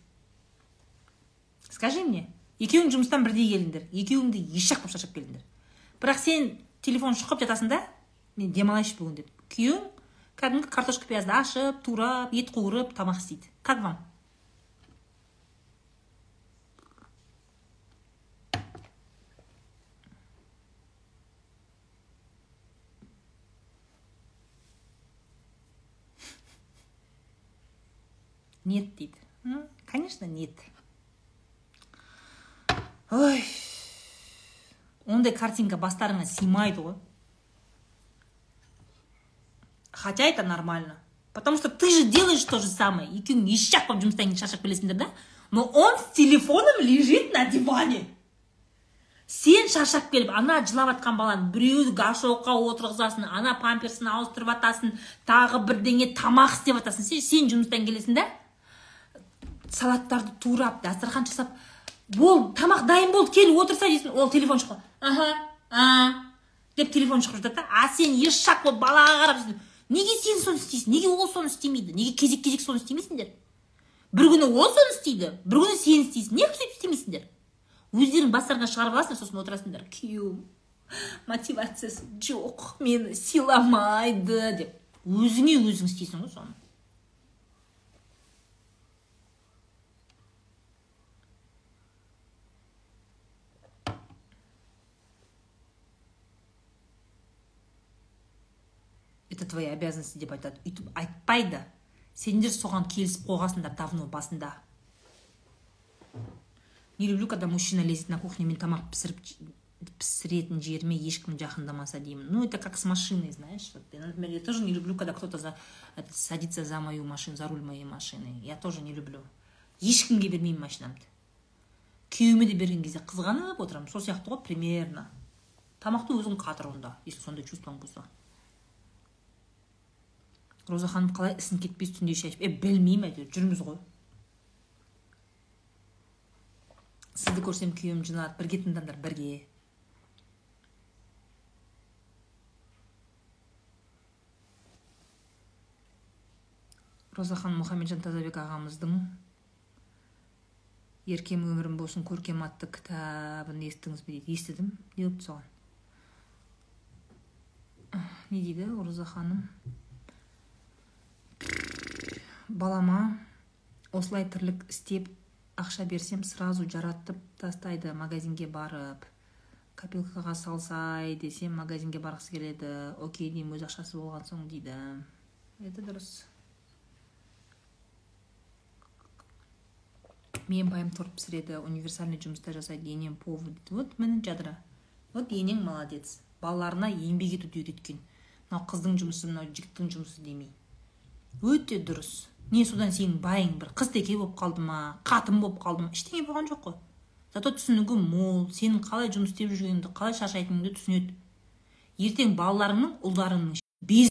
[SPEAKER 1] Скажи мне. Екеуің жұмыстан бірдей келіңдер, екеуіңді ешақ болып шаршап келіңдер. Бірақ сен телефон шықып жатасың да, мен демалайыншы бүгін деп. Күйеуің кәдімгі картошка пиязды ашып, турап, ет қуырып, тамақ істейді. Как вам? Нет дейді. Конечно, нет. Ой, ондай картинка бастарыңа сыймайды ғой. Хотя это нормально. Потому что ты же делаешь то же самое. Екеуің ешақ болып жұмыстан шаршап келесіңдер да? Но он с телефоном лежит на диване. Сен шаршап келіп, ана жылап атқан баланы біреуді гашоққа отырғызасың, ана памперсін ауыстырып атасың, тағы бірдеңе тамақ істеп атасың. Сен, сен жұмыстан келесің да? Салаттарды турап, дастархан жасап, бол, тамақ дайын болды, кел отырса дейсің, ол телефон шыққан. Аха, а, деп телефон шығып жатады да, а сен ешақ болып балаға қарап. Неге сен соны істейсің? Неге ол соны істемейді? Неге кезек-кезек соны істемейсіңдер? Бір күні ол соны істейді, бір күні сен істейсің. Неге сөйтіп істемейсіңдер? Өздерің бастарыңа шығарып аласыңдар, сосын отырасыңдар. Күйеуім, мотивациясы жоқ, мені сыйламайды деп. Өзіңе өзің істейсің ғой соны. Это твои обязанности деп айтады. Үйтіп айтпайды. Сендер соған келісіп қойғасыңдар давно басында. Не люблю, когда мужчина лезет на кухню, мен тамақ пісіріп пісіретін жеріме ешкім жақындамаса деймін. Ну, это как с машиной, знаешь. Вот, например, я тоже не люблю, когда кто-то за, это, садится за мою машину, за руль моей машины. Я тоже не люблю. Ешкімге бермеймін машинамды. Күйеуіме де берген кезде қызғанып отырамын. Сол сияқты ғой, примерно. Тамақты өзің қатыр онда, если сондай чувствоң болса. Роза ханым қалай ісін кетпейсіз түнде шай ішіп? Е, білмеймін әйтеуір, жүрміз ғой. Сізді көрсем күйеуім жинады, бірге тыңдандар, бірге. Роза ханым Мұхамеджан Тазабек ағамыздың Еркем өмірім болсын көркем атты кітабын естіңіз бе дейді. Естідім. Не болыпты соған? Не дейді Роза ханым? Балама осылай тірлік істеп ақша берсем, сразу жаратып тастайды магазинге барып. Копилкаға салсай десем, магазинге барғысы келеді. Окей деймін, өз ақшасы болған соң дейді. Это дұрыс. Мен байым торт пісіреді, универсальный жұмыста жасайды, енем повар. Вот мені жадыра. Вот енең молодец. Балаларына еңбек етуді үйреткен. Мынау қыздың жұмысы, мынау жігіттің жұмысы демей. Өте дұрыс. Не содан сенің байың бір қыз-теке болып қалды ма, қатын болып қалды ма, ештеңе болған жоқ қой. Зато түсінігі мол, сенің қалай жұмыс істеп жүргеніңді, қалай шаршайтыныңды түсінеді. Ертең балаларыңның, ұлдарыңның без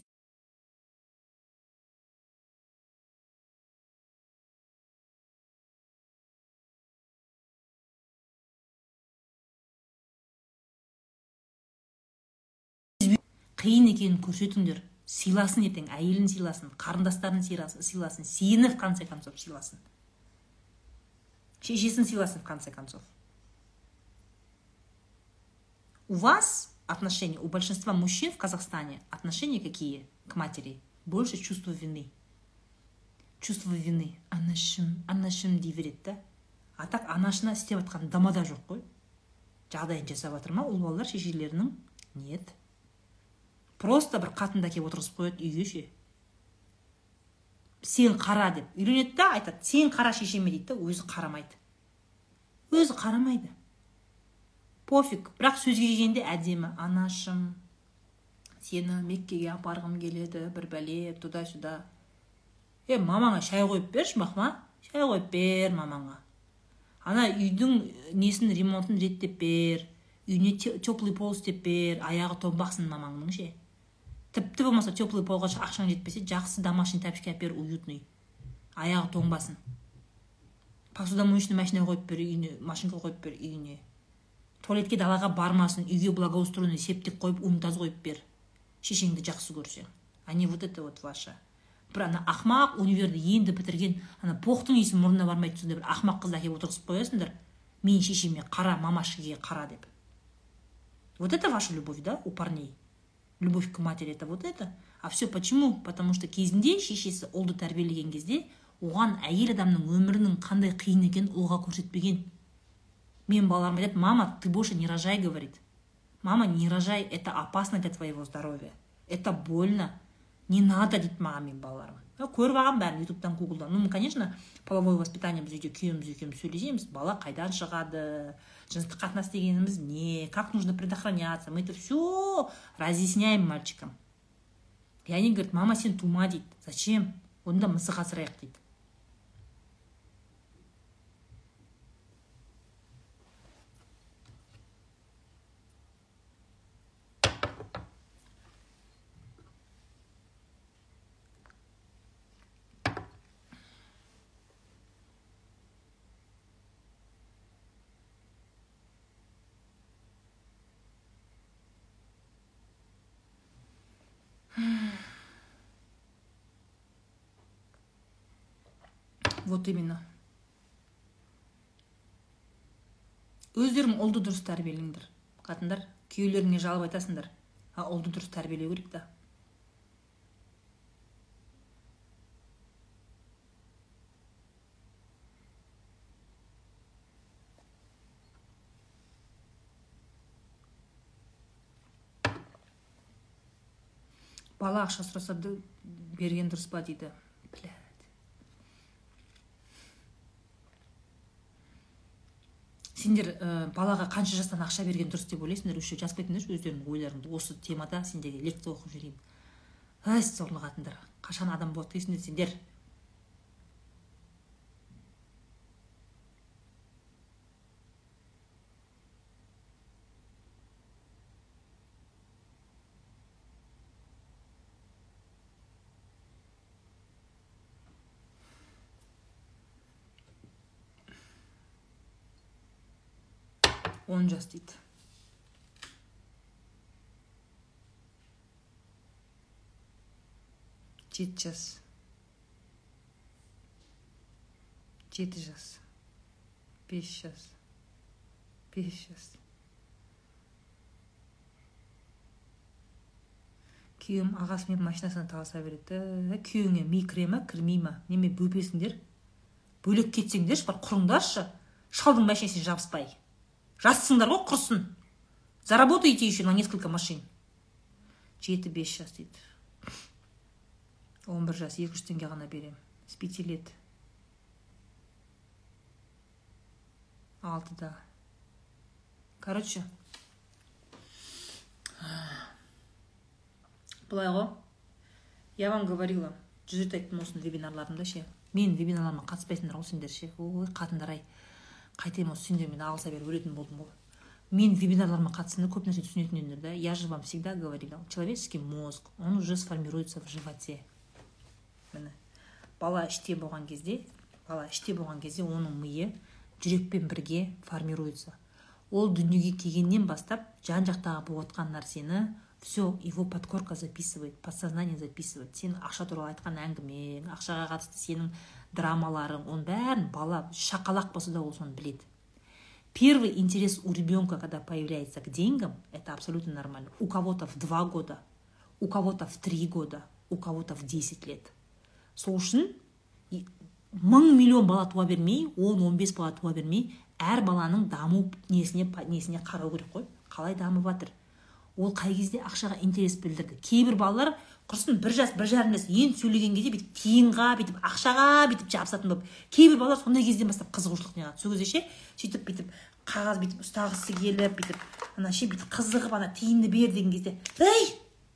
[SPEAKER 1] қиын екенін көрсетіңдер. Сыйласын ертең, әйелін сыйласын, қарындастарын сыйласын, сені в конце концов сыйласын. Шешесін сыйласын в конце концов. У вас отношения, у большинства мужчин в Казахстане отношения какие к матери? Больше чувство вины. Чувство вины. Анашым, анашым дей береді да. А так анашына істеп атқан дамада жоқ қой. Жағдайын жасап жатыр ма? Ол балалар шешелерінің? Нет. Просто бір қатында келіп отырғызып қояды үйге ше. Сен қара деп. Үйленеді да айтады, сен қара шешеме дейді, өзі қарамайды. Өзі қарамайды. Пофиг. Бірақ сөзге келгенде әдемі. Анашым, сені Меккеге апарғым келеді, бір бәле, туда-сюда. Е, мамаңа шай қойып берші, мақма. Шай қойып бер мамаңа. Ана үйдің несін, ремонтын реттеп бер. Үйіне теплый пол істеп бер. Аяғы тоңбақсын мамаңның ше. Тіпті болмаса теплый полға ақшаң жетпесе, жақсы домашний тапочки бер, уютный. Аяғы тоңбасын. Посудомоечный машина қойып бер үйіне, машинка қойып бер үйіне. Туалетке далаға бармасын, үйге благоустроенный септик қойып, унитаз қойып бер. Шешеңді жақсы көрсең. А не вот это вот ваша. Бір ана ақмақ универді енді бітірген, ана поқтың есі мұрнына бармайды сонда бір ақмақ қызды әкеп отырғызып қоясыңдар. Мен шешеме қара, мамашыге қара деп. Вот это ваша любовь, да, у парней? Любовь к матери это вот это. А все почему? Потому что кезінде шешесі ұлды тәрбиелеген кезде оған әйел адамның өмірінің қандай қиын екенін ұлға көрсетпеген. Мен балаларым айтады, мама, ты больше не рожай, говорит. Мама, не рожай, это опасно для твоего здоровья. Это больно. Не надо, дейді маған мен балаларым. Көріп ағам бәрін ютубтан, гуглдан. Ну, конечно, половое воспитание біз үйде күйеміз екеуміз сөйлесеміз. Бала қайдан шығады, жыныстық қатынас дегеніміз не, как нужно предохраняться. Мы это все разъясняем мальчикам. И они говорят, мама, сен тума дейді. Зачем? Онда мысық асырайық дейді. Вот именно. Өздерің ұлды дұрыс тәрбиелеңдер. Қатындар, күйеулеріңе жалып айтасыңдар. А ұлды дұрыс тәрбиелеу керек та. Бала ақша сұраса берген дұрыс па дейді. Сендер балаға қанша жастан ақша берген дұрыс деп ойлайсыңдар, үші жазып кетіңдерші өздерінің ойларыңды. Осы темада сендерге лекция оқып жүрейін. Ай, сорлы қатындар, қашан адам болады дейсіңдер сендер. он жас дейді. жеті жас. жеті жас. бес жас. бес жас. Күйеуім ағасымен машинасына таласа береді. Күйеуіңе ми кіре ма, кірмей ма? Неме бөпесіңдер? Бөлек кетсеңдерші, бар құрыңдаршы. Шалдың машинасына жабыспай. Жассыңдар ғой, құрсын. Заработайте еще на несколько машин. жеті бес жас дейді. он бір жас, екі жүз теңге ғана берем. С пяти лет. алтыда. Короче. Былай ғой. Я вам говорила. Жүз рет айттым осының вебинарларымда ше. Мен вебинарларыма қатыспайсыңдар ғой сендер ше. Ой, қатындар ай. Қайтайым осы сендермен ағылса беріп өлетін болдым ғой. Мен вебинарларыма қатысында көп нәрсе түсінетіндер, да. Я же вам всегда говорила. Человеческий мозг, он уже сформируется в животе. Міне. Бала іште болған кезде, бала іште болған кезде оның миы жүрекпен бірге формируется. Ол дүниеге келгеннен бастап жан-жақтағы болып отқан нәрсені все его подкорка записывает, подсознание записывает. Сен ақша туралы айтқан әңгімең, ақшаға қатысты сенің драмаларың, он бәрін бала шақалақ болса да ол соны біледі. Первый интерес у ребенка, когда появляется к деньгам, это абсолютно нормально. У кого-то в два года, у кого-то в три года, у кого-то в десять лет. Сол үшін мың миллион бала туа бермей, он он бес бала туа бермей, әр баланың даму несіне, несіне қарау керек қой. Қалай дамып жатыр? Ол қай кезде ақшаға интерес білдірді. Кейбір балалар құрсын бір жас, бір жарым жас ең сөйлеген кезде бүйтіп тиынға, бүйтіп ақшаға, бүйтіп жабысатын болып. Кейбір балалар сондай кезден бастап қызығушылық неғады. Сол кезде ше, сөйтіп бүйтіп қағаз бүйтіп ұстағысы келіп, бүйтіп ана ше бүйтіп қызығып ана тиынды бер деген кезде, "Ей!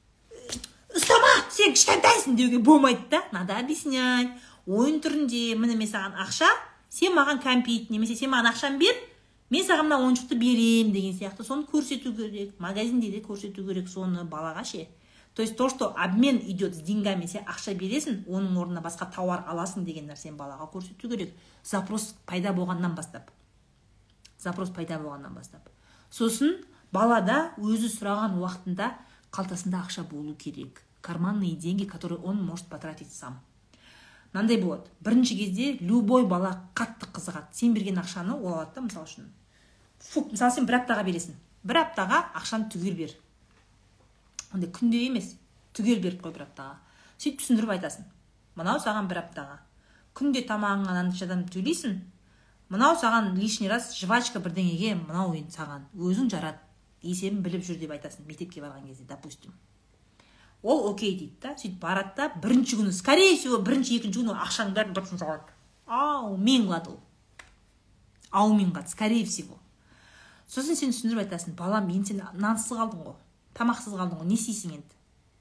[SPEAKER 1] Ұстама, сен кішкентайсың" деуге болмайды да. Надо объяснять. Ойын түрінде, міне мен саған ақша, сен маған кәмпит, немесе сен маған ақшаны бер, мен саған мына ойыншықты берем деген сияқты. Соны көрсету керек. Магазинде де көрсету керек соны балаға ше. То есть то, что обмен идет с деньгами, сен ақша бересің, оның орнына басқа тауар аласың деген нәрсені балаға көрсету керек. Запрос пайда болғаннан бастап. Запрос пайда болғаннан бастап. Сосын балада өзі сұраған уақытында қалтасында ақша болу керек. Карманные деньги, которые он может потратить сам. Мынандай болады. Бірінші кезде любой бала қатты қызығады. Сен берген ақшаны ол алады да, мысалы үшін. Фук, мысалы сен бір аптаға бересің. Бір аптаға ақшаны түгел бер. Ондай күнде емес, түгел беріп қой бір аптаға. Сөйтіп түсіндіріп айтасың. Мынау саған бір аптаға. Күнде тамағыңа анашадан төлейсің. Мынау саған лишний раз жвачка бірдеңеге, мынау енді саған өзің жарат. Есебін біліп жүр деп айтасың мектепке барған кезде, допустим. Ол окей дейді да, сөйтіп барады да, бірінші күні, скорее всего, бірінші екінші күні ақшаның бәрін бұрсын салады. Ау, мен қылады ол. Ау, мен қылады, скорее всего. Сосын сен түсіндіріп айтасың, балам, мен сен нансыз қалдың ғой, тамақсыз қалдың ғой, не істейсің енді?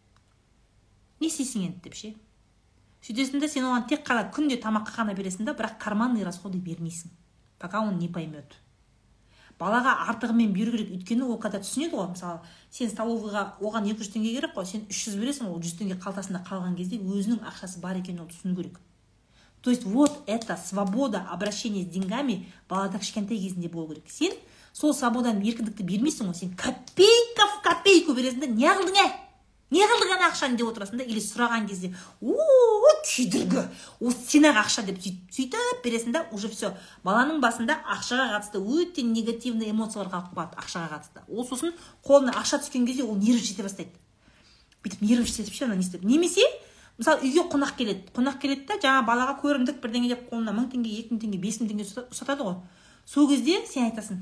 [SPEAKER 1] Не істейсің енді деп ше. Сөйтесің де сен оған тек қана күнде тамаққа ғана бересің да, бірақ карманный расходы бермейсің, пока он не поймет. Балаға артығымен беру керек, өйткені ол когда түсінеді ғой, мысалы, сен столовыйға оған екі жүз теңге керек қой, сен үш жүз бересің, ол жүз теңге қалтасында қалған кезде өзінің ақшасы бар екенін ол түсіну керек. То есть вот это свобода обращения с деньгами балада кішкентай кезінде болу керек. Сен сол свободаның еркіндікті бермейсің ғой, сен копейка в копейку бересің да, не қылдың ә? Не қылдың ана ақшаны деп отырасың да, или сұраған кезде, о, күйдіргі, осы сен-ақ ақша деп сөйтіп бересің да, уже все. Баланың басында ақшаға қатысты өте негативный эмоциялар қалып қалады ақшаға қатысты. Ол сосын қолына ақша түскен кезде ол нерві жете бастайды. Бүйтіп нерві жетіп ше, ана не істеп. Немесе, мысалы, үйге қонақ келеді. Қонақ келеді да, жаңа балаға көрімдік бірдеңе деп қолына мың теңге, екі мың теңге, бес мың теңге ұстатады ғой. Сол кезде сен айтасың,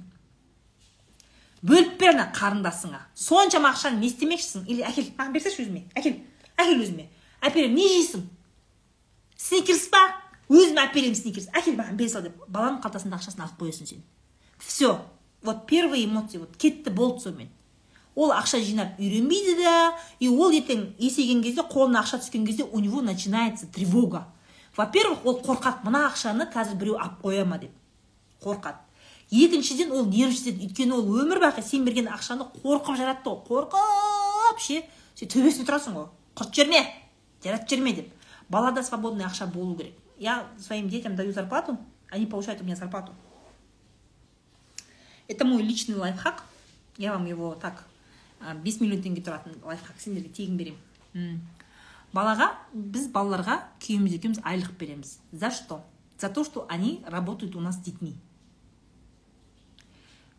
[SPEAKER 1] бөліп бер ана қарындасыңа. Соншама ақшаны не істемекшісің? Или әкел, маған берсеші өзіме. Әкел, әкел өзіме. Әперем, не жейсің? Сникерс па? Өзіме әперем сникерс. Әкел маған бер сал деп. Баланың қалтасында ақшасын алып қоясың сен. Все. Вот первые эмоции, вот кетті болды сонымен. Ол ақша жинап үйренбейді да, и ол ертең есейген кезде, қолына ақша түскен кезде у него начинается тревога. Во-первых, ол қорқады, мына ақшаны қазір біреу алып қоя ма деп. Қорқады. Екіншіден ол нерв жетеді, өйткені ол өмір бақи сен берген ақшаны қорқып жаратты ғой. Қорқып ше, сен төбесіне тұрасың ғой. Құрт жерме, жарат жерме деп. Балада свободный ақша болу керек. Я своим детям даю зарплату, они получают у меня зарплату. Это мой личный лайфхак. Я вам его так, бес миллион теңге тұратын лайфхак, сендерге тегін берем. Балаға, біз балаларға күйеуіміз екеуміз айлық береміз. За что? За то, что они работают у нас с детьми.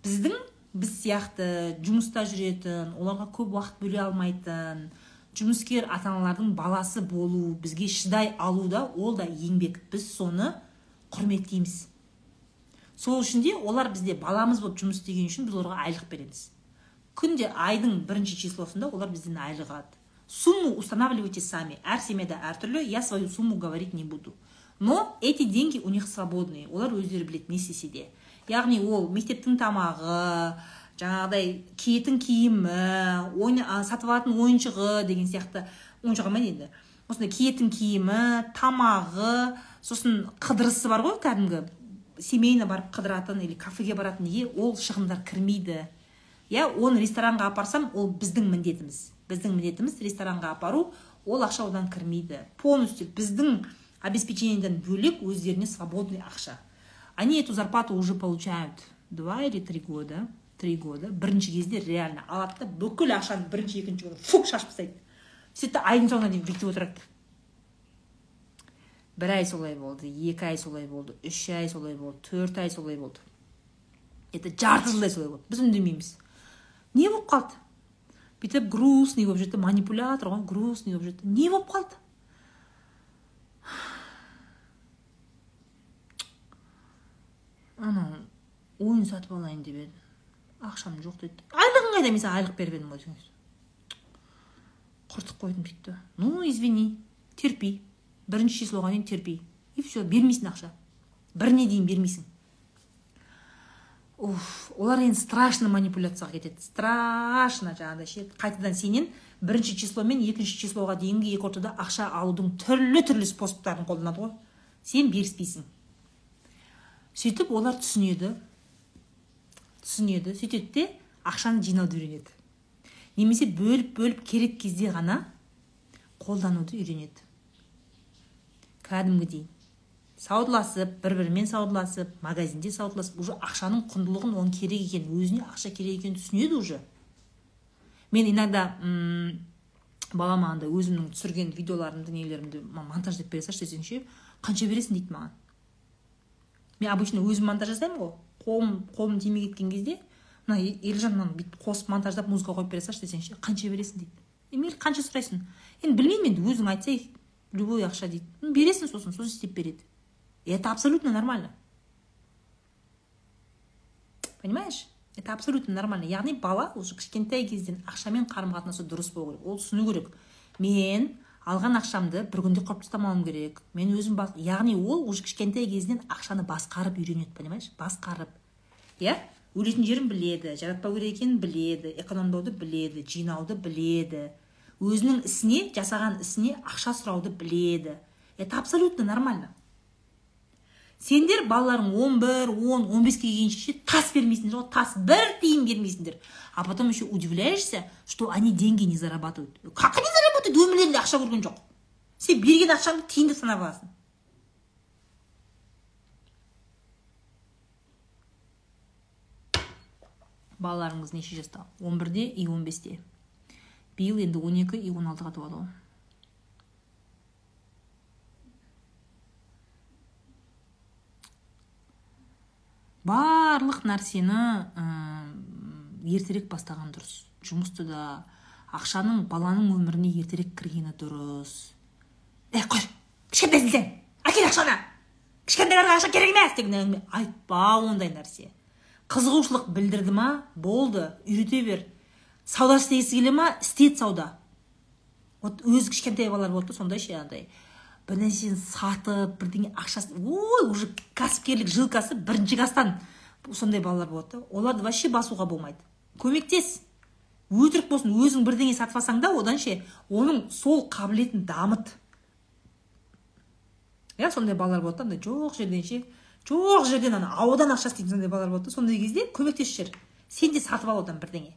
[SPEAKER 1] біздің біз сияқты жұмыста жүретін, оларға көп уақыт бөле алмайтын жұмыскер ата-аналардың баласы болу, бізге шыдай алу да, ол да еңбек. Біз соны құрметтейміз. Сол үшін де олар бізде баламыз болып жұмыс істеген үшін біз оларға айлық береміз. Күнде айдың бірінші числосында олар бізден айлық алады. Сумму устанавливайте сами. Әр семьяда әртүрлі, я свою сумму говорить не буду. Но эти деньги у них свободные. Олар өздері біледі не істесе де. Яғни ол мектептің тамағы, жаңағыдай киетін киімі, ойын, сатып алатын ойыншығы деген сияқты, ойыншығы ма дейді. Осындай киетін киімі, тамағы, сосын қыдырысы бар ғой, кәдімгі семейно барып қыдыратын или кафеге баратын неге ол шығындар кірмейді. Я оны ресторанға апарсам, ол біздің міндетіміз. Біздің міндетіміз ресторанға апару, ол ақша одан кірмейді. Полностью біздің обеспечениеден бөлек өздеріне свободный ақша. Они эту зарплату уже получают два или три года. Три года. Бірінші кезде реально алады да, бүкіл ақшаны бірінші, екінші года фук шашып тастайды. Сөйтті айдың соңына дейін бүйтіп отырады. Бір ай солай болды, екі ай солай болды, үш ай солай болды, төрт ай солай болды. Это жарты жылдай солай болды. Біз үндемейміз. Не болып қалды? Бүйтіп грустный болып жетті, манипулятор ғой, грустный болып жетті. Не болып қалды? Ана ойын сатып алайын деп еді. Ақшам жоқ деді. Айлығың қайда, мен саған айлық беріп едім ғой. Құртып қойдым дейді. Ну, извини, терпи. Бірінші числоға дейін терпи. И все, бермейсің ақша. Біріне дейін бермейсің. Уф, олар енді страшно манипуляцияға кетеді. Страшно жаңағыдай ше. Қайтадан сенен бірінші число мен екінші числоға дейінгі екі ортада ақша алудың түрлі-түрлі способтарын қолданады ғой. Сен беріспейсің. Сөйтіп олар түсінеді. Түсінеді. Сөйтеді де ақшаны жинауды үйренеді. Немесе бөліп-бөліп керек кезде ғана қолдануды үйренеді. Кәдімгідей. Саудаласып, бір-бірімен саудаласып, магазинде саудаласып, уже ақшаның құндылығын, оның керек екен, өзіне ақша керек екен түсінеді уже. Мен иногда балама анда өзімнің түсірген видеоларымды, нелерімді монтаждап бере салшы десеңше, қанша бересің дейді маған. Мен обычно өзім монтаж жасаймын ғой. Қолым, қолым тимей кеткен кезде, мына Елжаннан бүйтіп қосып монтаждап музыка қойып бере салшы десеңше, қанша бересің дейді. Емел қанша сұрайсың? Енді білмеймін, енді өзің айтсай, любой ақша дейді. Бересің сосын, сосын істеп береді. Это абсолютно нормально. Понимаешь? Это абсолютно нормально. Яғни бала уже кішкентай кезден ақшамен қарым-қатынасы дұрыс болу керек. Ол түсіну керек. Мен алған ақшамды бір күнде құрып тастамауым керек. Мен өзім бас... Яғни ол уже кішкентай кезден ақшаны басқарып үйренеді, понимаешь? Басқарып. Я? Өлетін жерін біледі, жаратпау керек екенін біледі, экономдауды біледі, жинауды біледі. Өзінің ісіне, жасаған ісіне ақша сұрауды біледі. Это абсолютно нормально. Сендер балаларың он бір, он, он беске келгенше тас бермейсіңдер, ғой, тас бір тиын бермейсіңдер. А потом еще удивляешься, что они деньги не зарабатывают. Как они зарабатывают? Өмірлерінде ақша көрген жоқ. Сен берген ақшаңды тиынды санап аласың. Балаларыңыз неше жаста? он бірде и он бесте. Биыл енді он екі и он алтыға толады ғой. Барлық нәрсені ертерек бастаған дұрыс. Жұмысты да, ақшаның баланың өміріне ертерек кіргені дұрыс. Эй, қой, кішкентай сілтен, әкел ақшаны. Кішкентайларға ақша керек емес деген айтпа ондай нәрсе. Қызығушылық білдірді ма, болды, үйрете бер. Сауда істегісі келе ма, істейді сауда. Вот өз кішкентай балалар болды, сондай ше андай. Бір нәрсені сатып, бірдеңе ақшасы, ой, уже кәсіпкерлік жилкасы бірінші класстан сондай балалар болады. Оларды вообще басуға болмайды. Көмектес. Өтірік болсын, өзің бірдеңе сатып алсаң да, одан ше, оның сол қабілетін дамыт. Я, сондай балалар болады, андай жоқ жерден ше, жоқ жерден ана аудан ақша істейтін сондай балалар болды. Сондай кезде көмектес жер. Сен де сатып ал одан бірдеңе.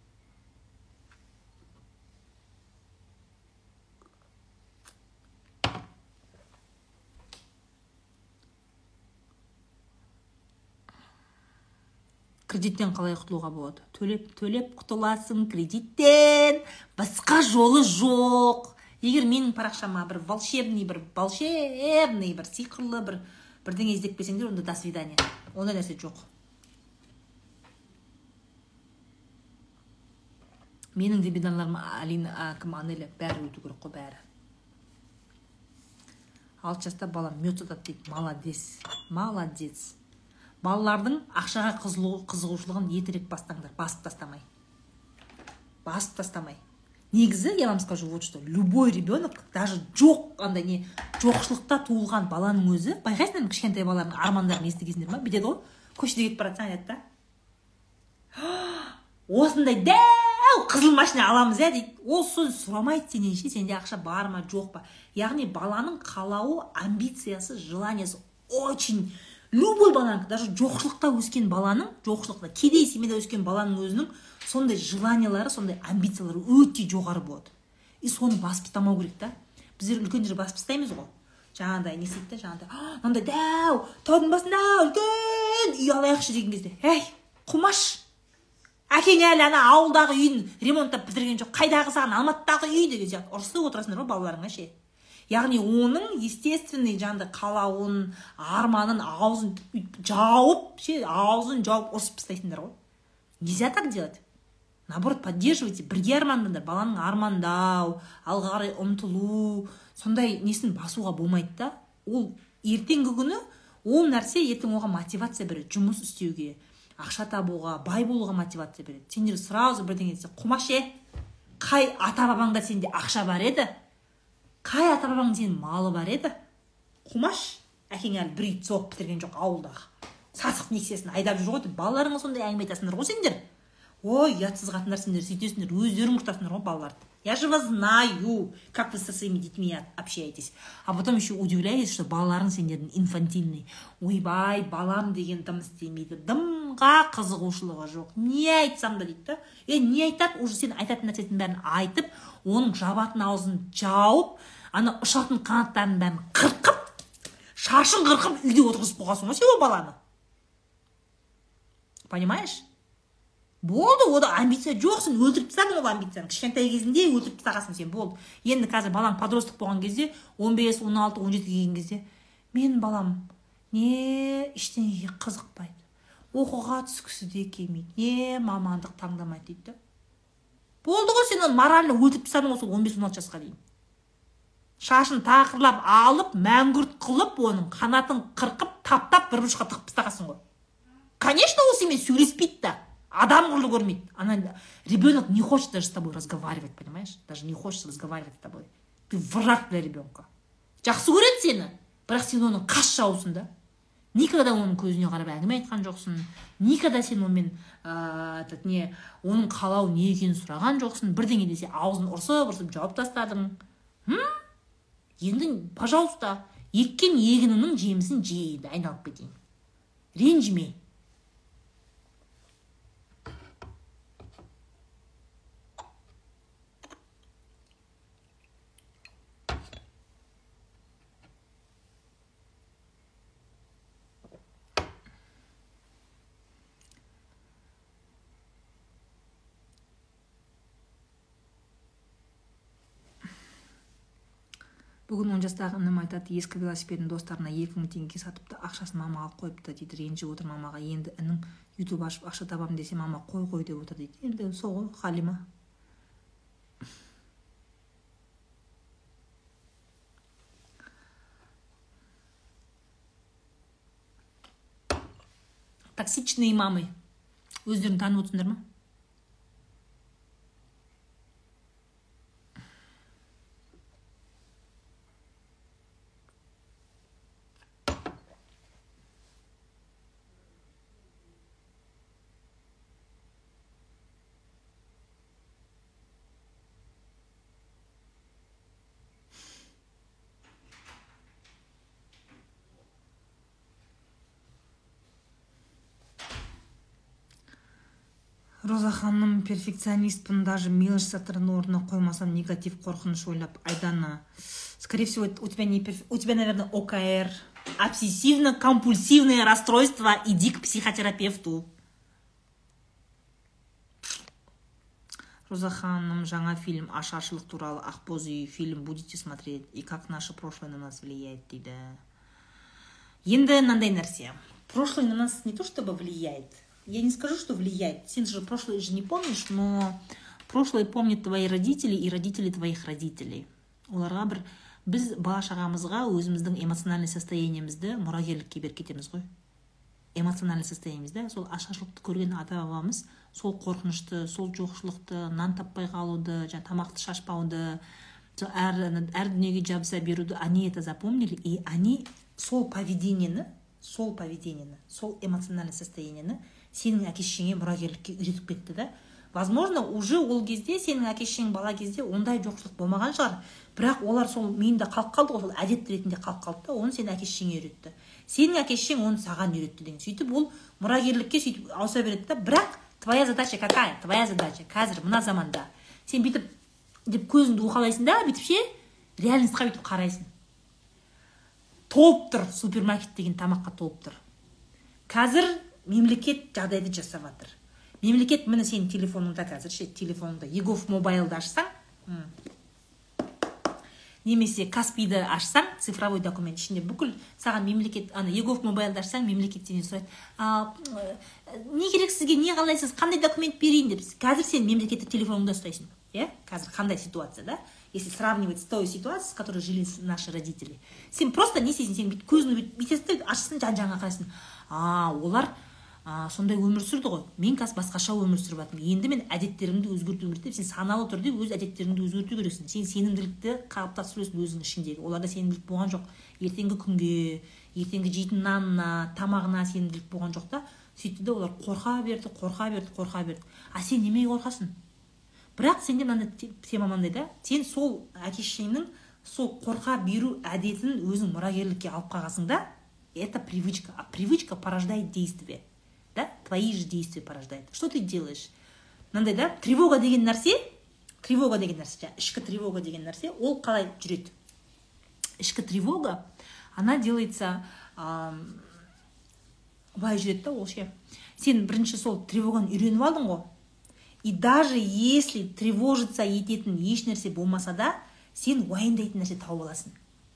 [SPEAKER 1] Кредиттен қалай құтылуға болады? Төлеп, төлеп құтыласың кредиттен. Басқа жолы жоқ. Егер менің парақшама бір волшебный, бір волшебный, бір сиқырлы, бір бірдеңе іздеп келсеңдер, онда до свидания. Онда нәрсе жоқ. Менің де беданларым Алина, кім Анеля, бәрі өту керек қой, бәрі. Алты жаста балам мед сатады дейді. Молодец. Молодец. Балалардың ақшаға қызығушылығын ертерек бастаңдар. Басып тастамай. Басып тастамай. Негізі, я вам скажу вот что. Любой ребенок, даже жоқ, андай не, жоқшылықта туылған баланың өзі, байқайсыңдар ма, кішкентай балалардың армандарын естігенсіңдер ма? Бүйтеді ғой. Көшеде кетіп бара жатсаң айтады да. Осындай дәу қызыл машина аламыз ә дейді. Ол сөз сұрамайды сенен ше, сенде ақша бар ма, жоқ па. Яғни баланың қалауы, амбициясы, желаниясы очень. Любой баланың, даже жоқшылықта өскен баланың, жоқшылықта, кедей семьяда өскен баланың өзінің сондай желаниялары, сондай амбициялары өте жоғары болады. И соны басып тастамау керек та. Біздер үлкендер басып тастаймыз ғой. Жаңағыдай не істейді да, жаңағыдай, мынандай дәу, таудың басында үлкен үй алайықшы деген кезде, ей, құмаш, әкең әлі ана ауылдағы үйін ремонттап бітірген жоқ, қайдағы саған Алматыдағы үй деген сияқты ұрысып отырасыңдар ғой балаларыңа ше. Яғни оның естественный жанды қалауын, арманын аузын жауып, ше, аузын жауып ұрысып тастайсыңдар ғой. Нельзя так делать. Наоборот, поддерживайте, бірге армандаңдар. Баланың армандау, алға қарай ұмтылу, сондай несін басуға болмайды да. Ол ертеңгі күні ол нәрсе ертең оған мотивация береді, жұмыс істеуге, ақша табуға, бай болуға мотивация береді. Сендер сразу бірдеңе десе, құмаше, қай ата-бабаңда сенде ақша бар еді? Қай ата-бабаң сенің малы бар еді? Құмаш, әкең әлі бір үй соғып бітірген жоқ ауылдағы. Сасық нексесін айдап жүр ғой, балаларыңа сондай әңгіме айтасыңдар ғой сендер. Ой, ұятсыз қатындар сендер сөйтесіңдер, өздерің ұртасыңдар ғой балаларды. Я же вас знаю, как вы со своими детьми общаетесь. А потом еще удивляетесь, что балаларың сендердің инфантильный. Ойбай, балам деген дым істемейді, дымға қызығушылығы жоқ. Не айтсам да дейді да. Е, не айтады, уже сен айтатын нәрсесін бәрін айтып, оның жабатын аузын жауып, ана ұшатын қанаттарын бәрін қырқып, шашын қырқып, үйде отырғызып қойғансың ғой сен ол баланы. Понимаешь? Болды, ода амбиция жоқ, сен өлтіріп тастадың ол амбицияны. Кішкентай кезінде өлтіріп тастағансың сен, болды. Енді қазір балаң подростық болған кезде, он бес, он алты, он жеті келген кезде, мен балам не ештеңеге қызықпайды. Оқуға түскісі де келмейді. Не мамандық таңдамайды дейді. Болды ғой, сен оны морально өлтіріп тастадың ғой он бес, он алты жасқа дейін. Шашын тақырлап алып, мәңгүрт қылып, оның қанатын қырқып, таптап бір бұрышқа тығып тастағансың ғой. Конечно, ол сенімен сөйлеспейді да. Адам құрлы көрмейді. Она, ребенок не хочет даже с тобой разговаривать, понимаешь? Даже не хочет разговаривать с тобой. Ты враг для ребенка. Жақсы көреді сені, бірақ сен оның қас жауысың да. Никогда оның көзіне қарап әңгіме айтқан жоқсың. Никогда сен онымен ә, не, оның қалау не екенін сұраған жоқсың. Бірдеңе десе аузын ұрсып-ұрсып жауап тастадың. Хм? Енді, пожалуйста, еккен егініңнің жемісін жейді, айналып кетейін. Ренжіме. Бүгін он жастағы інім айтады, ескі велосипедін достарына екі мың теңге сатыпты, ақшасын мамаға қойыпты дейді, ренжіп отыр мамаға. Енді інім ютуб ашып ақша табамын десе, мама қой қой деп отыр дейді. Енді сол ғой, Халима. Токсичные мамы. Өздерін танып отырсыңдар ма? Роза ханым, перфекционистпін, даже мелочь сатырын орнына қоймасам, негатив, қорқыныш ойлап, Айдана. Скорее всего, у тебя, не, у тебя, наверное, о ка эр, обсессивно-компульсивное расстройство, иди к психотерапевту. Роза ханым, жаңа фильм «Ашаршылық туралы Ақбоз үй» фильм будете смотреть, и как наше прошлое на нас влияет, дейді. Енді мынандай нәрсе. Прошлое на нас не то чтобы влияет. Я не скажу, что влияет. Сен же прошлое же не помнишь, но Прошлое помнят твои родители и родители твоих родителей. Оларға бір біз бала шағамызға өзіміздің эмоциональный состояниемізді мұрагерлікке беріп кетеміз ғой. Эмоциональный состояниемізді, сол ашаршылықты көрген ата бабамыз сол қорқынышты, сол жоқшылықты, нан таппай қалуды, жаңа тамақты шашпауды, әр, әр дүниеге жабыса беруді, они это запомнили, и они сол поведениені, сол поведениені, сол эмоциональный состояниені сенің әке-шешеңе мұрагерлікке үйретіп кетті да. Возможно, уже ол кезде сенің әке-шешең бала кезде ондай жоқшылық болмаған шығар, бірақ олар сол миында қалып қалды ғой, сол әдет ретінде қалып қалды да, оны сенің әке-шешеңе үйретті. Сенің әке-шешең оны саған үйретті деген. Сөйтіп ол мұрагерлікке сөйтіп ауыса береді да. Бірақ твоя задача какая? Твоя задача қазір мына заманда сен бүйтіп деп көзіңді уқалайсың да, бүйтіп ше реальностьқа бүйтіп қарайсың. Толып тұр, супермаркет деген тамаққа толып тұр. Қазір мемлекет жағдайды жасап жатыр. Мемлекет міне сенің телефоныңда қазір ше телефоныңда Егов мобайлды ашсаң, немесе Каспийді ашсаң, цифровой документ ішінде бүкіл саған мемлекет, ана Егов мобайлды ашсаң, мемлекет сенен сұрайды, не керек сізге, не қалайсыз, қандай документ берейін деп. Қазір сен мемлекетті телефоныңда ұстайсың. Е? Қазір қандай ситуация, да? Если сравнивать с той ситуацией, с которой жили наши родители. Сен просто не істейсің, сен көзіңді бүйтесің, ашсың, жан-жағыңа қарайсың. А, олар сондай өмір сүрді ғой. Мен қазір басқаша өмір сүріп жатырмын. Енді мен әдеттерімді өзгерту керек деп, сен саналы түрде өз әдеттеріңді өзгерту керексің. Сен сенімділікті қалыптастырасың өзіңнің ішіндегі. Оларда сенімділік болған жоқ. Ертеңгі күнге, ертеңгі жейтін нанына, тамағына сенімділік болған жоқ та. Сөйтті де олар қорқа берді, қорқа берді, қорқа берді. А сен немен қорқасың? Бірақ сенде мынандай тема мынандай да, сен сол әке-шешеңнің сол қорқа беру әдетін өзің мұрагерлікке алып қалғансың да, это привычка. А привычка порождает действие. Да? Твои же действия порождает. Что ты делаешь? Мынандай да, тревога деген нәрсе, тревога деген нәрсе, ішкі тревога деген нәрсе, ол қалай жүреді? Ішкі тревога, она делается, былай жүреді да, ол ше. Сен бірінші сол тревоганы үйреніп алдың ғой. И даже если тревожиться ететін еш нәрсе болмаса да, сен уайымдайтын нәрсе тауып аласың.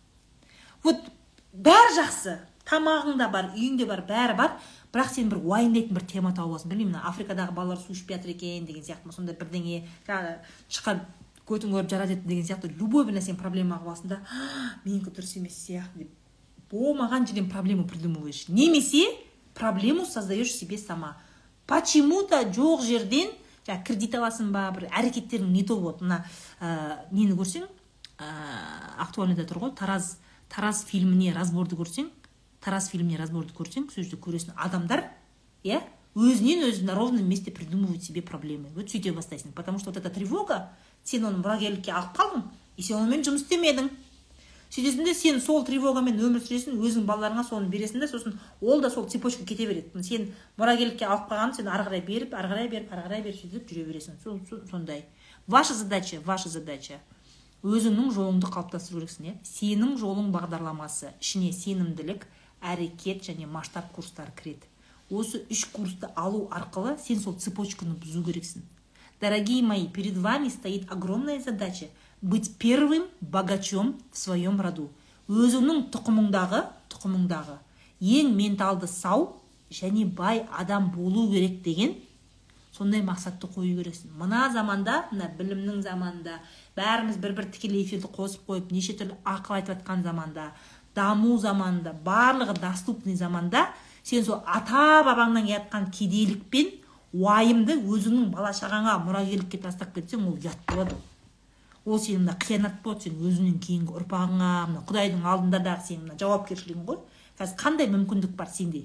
[SPEAKER 1] Вот бәрі жақсы, тамағыңда бар, үйіңде бар, бәрі бар, бірақ сен бір уайымдайтын бір тема тауып аласың. Білмеймін, Африкадағы балалар су ішпей жатыр екен деген сияқты, сонда бірдеңе шыққан көтің көріп жарады деген сияқты, любой бір нәрсен проблема қылып аласың да, менікі дұрыс емес сияқты деп. Болмаған жерден проблему придумываешь. Немесе проблему создаешь себе сама. Почему-то жоқ жерден кредит аласың ба, бір әрекеттерің не то вот. Мына нені көрсең, актуальныйда тұр ғой, Тараз Тараз фильміне разборды көрсең, Тараз фильміне разборды көрсең, сол жерде көресің, адамдар, е, өзінен өзі на ровном месте придумывают себе проблемы. Вот сөйте бастайсың, потому что вот эта тревога, сен оны мұрагерлікке алып қалдың, и сен онымен жұмыс істемедің. Сөйтесің де сен сол тревогамен өмір сүресің, өзің балаларыңа соны бересің де, сосын ол да сол цепочка кете береді. Сен мұрагерлікке алып қалғанын сен ары қарай беріп, ары қарай беріп, ары қарай беріп сөйтіп жүре бересің. Сондай. Ваша задача, ваша задача. Өзіңнің жолыңды қалыптастыру керексің, е. Сенің жолың бағдарламасы, ішіне сенімділік, әрекет және масштаб курстары кіреді. Осы үш курсты алу арқылы сен сол цепочканы бұзу керексің. Дорогие мои, перед вами стоит огромная задача быть первым богачом в своем роду. Өзіңнің тұқымыңдағы, тұқымыңдағы ең менталды сау және бай адам болу керек деген сондай мақсатты қою керексің. Мына заманда, мына білімнің заманында, бәріміз бір-бір тікелей эфирді қосып қойып, неше түрлі ақыл айтып жатқан заманда, даму заманында, барлығы доступный заманда, сен сол ата бабаңнан келатқан кедейлікпен уайымды өзіңнің бала шағаңа мұрагерлікке тастап кетсең, ол ұят болады. Ол сенің қиянат болады, сен өзіңнен кейінгі ұрпағыңа, Құдайдың алдында да сенің жауапкершілігің ғой. Қазір қандай мүмкіндік бар сенде?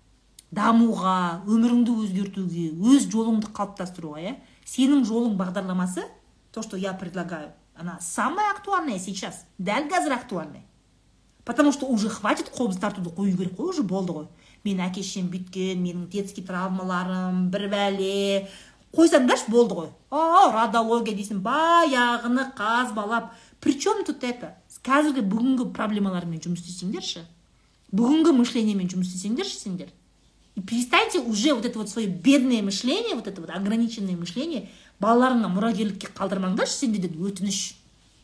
[SPEAKER 1] Дамуға, өміріңді өзгертуге, өз жолыңды қалыптастыруға, е? Сенің жолың бағдарламасы, то, что я предлагаю, она самая актуальная сейчас, дәл қазір актуальная. Потому что уже хватит қобыз тартуды қою керек қой, уже болды ғой. Мен әке-шешем бүйткен, менің детский травмаларым, бір бәле. Қойсаңдаршы болды ғой. О, радиология дейсің, баяғыны қазбалап. Причем тут это? Қазіргі бүгінгі проблемалармен жұмыс істесеңдерші. Бүгінгі мышлениемен жұмыс істесеңдерші сендер. И перестаньте уже вот это вот свое бедное мышление, вот это вот ограниченное мышление балаларыңа мұрагерлікке қалдырмаңдаршы, сендерден өтініш.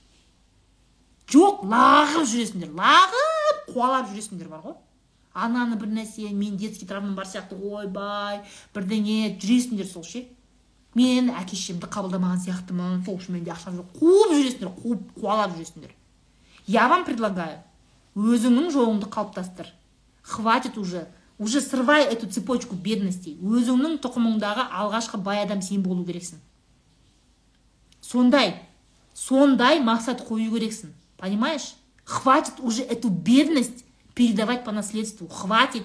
[SPEAKER 1] Жоқ, лағып жүресіңдер, лағып, қуалап жүресіңдер бар ғой. Ананы бір нәрсе, мен детский травмам бар сияқты, ойбай, бірдеңе жүресіңдер сол ше. мен әке шешемді қабылдамаған сияқтымын, сол үшін менде ақша жоқ. Қуып жүресіңдер, қуып қуалап жүресіңдер. Я вам предлагаю, өзіңнің жолыңды қалыптастыр. Хватит уже, уже срывай эту цепочку бедностей. Өзіңнің тұқымыңдағы алғашқы бай адам сен болу керексің. Сондай, сондай мақсат қою керексің. Понимаешь? Хватит уже эту бедность передавать по наследству. Хватит.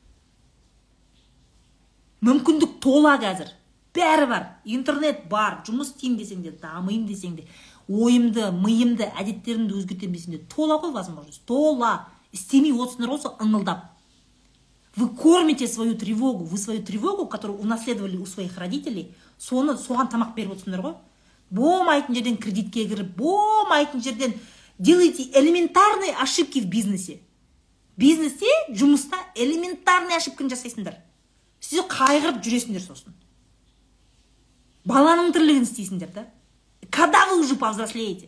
[SPEAKER 1] Мүмкіндік тола қазір. Бәрі бар. Интернет бар. Жұмыс істеймін десең де, дамайым десең де, ойымды, миымды, әдеттерімді өзгертемін десең де, тола ғой возможность. Тола. Істемей отсыныр болса ыңылдап. Вы кормите свою тревогу. Вы свою тревогу, которую унаследовали у своих родителей, соны соған тамақ беріп отсыныр ғой. Болмайтын жерден кредитке кіріп, болмайтын жерден делайте элементарные ошибки в бизнесе. Бизнесте, жұмыста элементарные ошибканы жасайсыңдар. Сіз қайғырып жүресіңдер сосын. Баланың тірлігін істейсіңдер, да? Когда вы уже повзрослеете?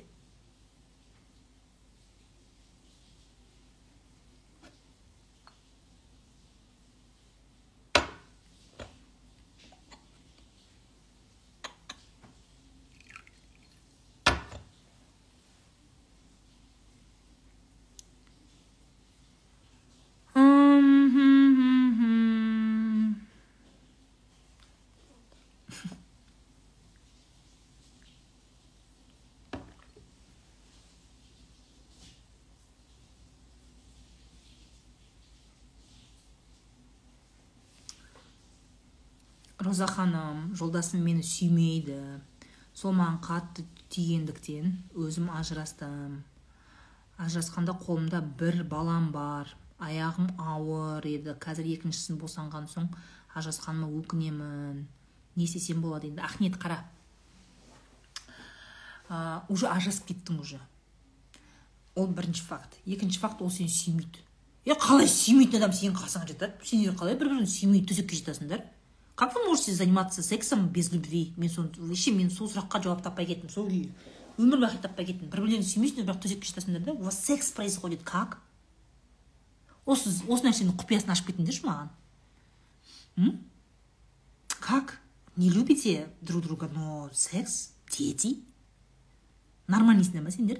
[SPEAKER 1] Роза ханым, жолдасым мені сүймейді. Сол маған қатты тигендіктен өзім ажырастым. Ажырасқанда қолымда бір балам бар. Аяғым ауыр еді. Қазір екіншісін босанған соң ажырасқаныма өкінемін. Не істесем болады енді? Ахмет, қара. А, уже ажырасып кеттің уже. Ол бірінші факт. Екінші факт, ол сені сүймейді. Е, қалай сүймейтін адам сенің қасыңа жатады? Сендер қалай бір-бірін сүймейді, төсекке жатасыңдар? Как вы можете заниматься сексом без любви? Мен сон, вообще мен сол сұраққа жауап таппай кеттім. Сол күйі. Өмір бақи таппай кеттім. Бір-бірлерін сүймейсіңдер, бірақ төсекке жатасыңдар да? У вас секс происходит как? Осы осы нәрсенің құпиясын ашып кетіңдерші маған. М? Как? Не любите друг друга, но секс, дети? Нормальныйсыңдар ма сендер?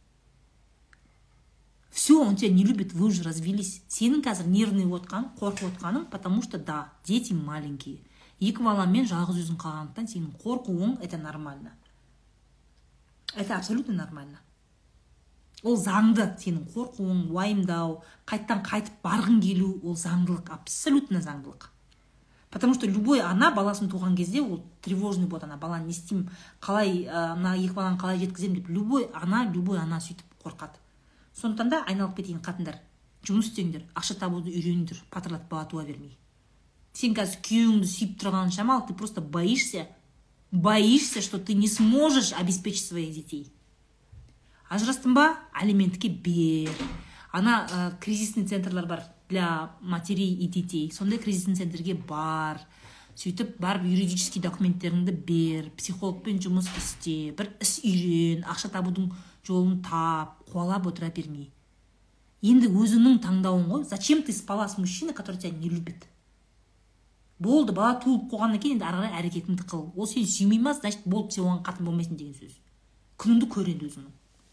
[SPEAKER 1] Все, он тебя не любит, вы уже развелись. Сенің қазір нервный отқан, қорқып отқаның, потому что да, дети маленькие. Екі баламен жалғыз өзің қалғандықтан сенің қорқуың, это нормально. Это абсолютно нормально. Ол заңды, сенің қорқуың, уайымдау, қайттан қайтып барғың келу, ол заңдылық, абсолютно заңдылық. Потому что любой ана баласын туған кезде, ол тревожный болады, ана баланы не істеймін, қалай, ана екі баланы қалай жеткіземін деп, любой ана, любой ана сөйтіп қорқады. Сондықтан да айналып кетейін қатындар. Жұмыс істеңдер, ақша табуды үйреніңдер, патырлатып бала туа бермей. Сен қазір күйеуіңді сүйіп тұрған шамал, ты просто боишься, боишься, что ты не сможешь обеспечить своих детей. Ажырастың ба? Алиментке бер. Ана ә, кризисный центрлар бар для матерей и детей. Сондай кризисный центрге бар. Сөйтіп, барып юридический документтеріңді бер, психологпен жұмыс істе, бір іс үйрен, ақша табудың жолын тап, қуалап отыра бермей. Енді өзіңнің таңдауың ғой. Зачем ты спала с мужчиной, который тебя не любит? Болды, бала туылып қойғаннан кейін енді ары қарай әрекетіңді қыл. Ол сені сүймей ма, значит, болып сен оған қатын болмайсың деген сөз. Күніңді көр енді өзіңнің.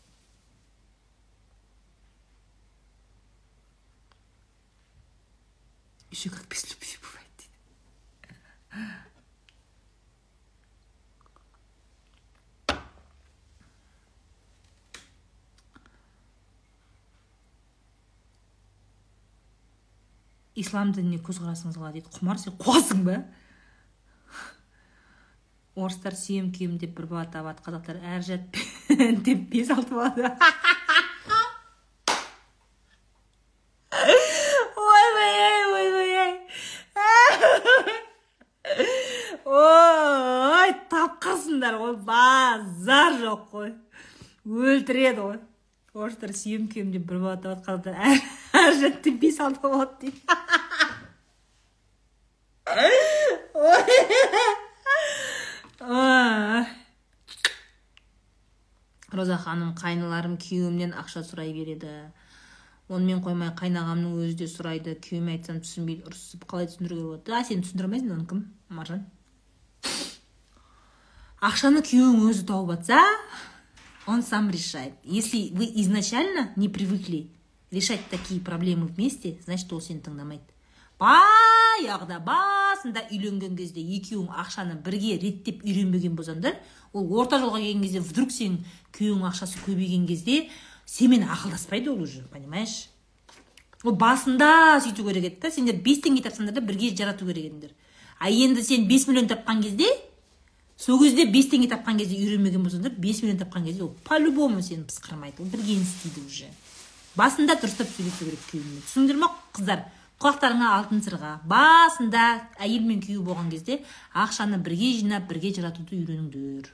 [SPEAKER 1] Еще как без любви бывает. Ислам дініне көзқарасыңыз қалай дейді. Құмар, сен қуасың ба? Орыстар сүйем күйем деп бір бала табады, қазақтар әр жат деп бес алты болады. Ой-ой-ой, ой-ой-ой. Ой, тапқасындар ғой, базар жоқ қой. Өлтіреді ғой. Орыстар сүйем күйем деп бір бала табады, қазақтар әр жат деп бес алты болады дейді. Роза ханым, қайныларым күйеуімнен ақша сұрай береді. Онымен қоймай қайнағамның өзі де сұрайды. Күйеуіме айтсам түсінбейді, ұрсып қалай түсіндіруге болады? А, сен түсіндірмейсің, оның кім? Маржан. Ақшаны күйеуің өзі тауып атса, он сам решает. Если вы изначально не привыкли решать такие проблемы вместе, значит, ол сені тыңдамайды. Баяғыда басында үйленген кезде екеуің ақшаны бірге реттеп үйренбеген болсаңдар, ол орта жолға келген кезде вдруг сен күйеуің ақшасы көбейген кезде сенімен ақылдаспайды ол уже, понимаешь? Ол басында сөйту керек еді да, сендер бес теңге тапсаңдар да бірге жарату керек едіңдер. А енді сен бес миллион тапқан кезде, сол кезде бес теңге тапқан кезде үйренмеген болсаңдар, бес миллион тапқан кезде ол по-любому сені пысқырмайды, ол бірге істейді уже. Басында дұрыстап сөйлесу керек күйеуіңмен. Түсіндіңдер ме, қыздар? Құлақтарыңа алтын сырға. Басында әйел мен күйеу болған кезде ақшаны бірге жинап, бірге жаратуды үйреніңдер.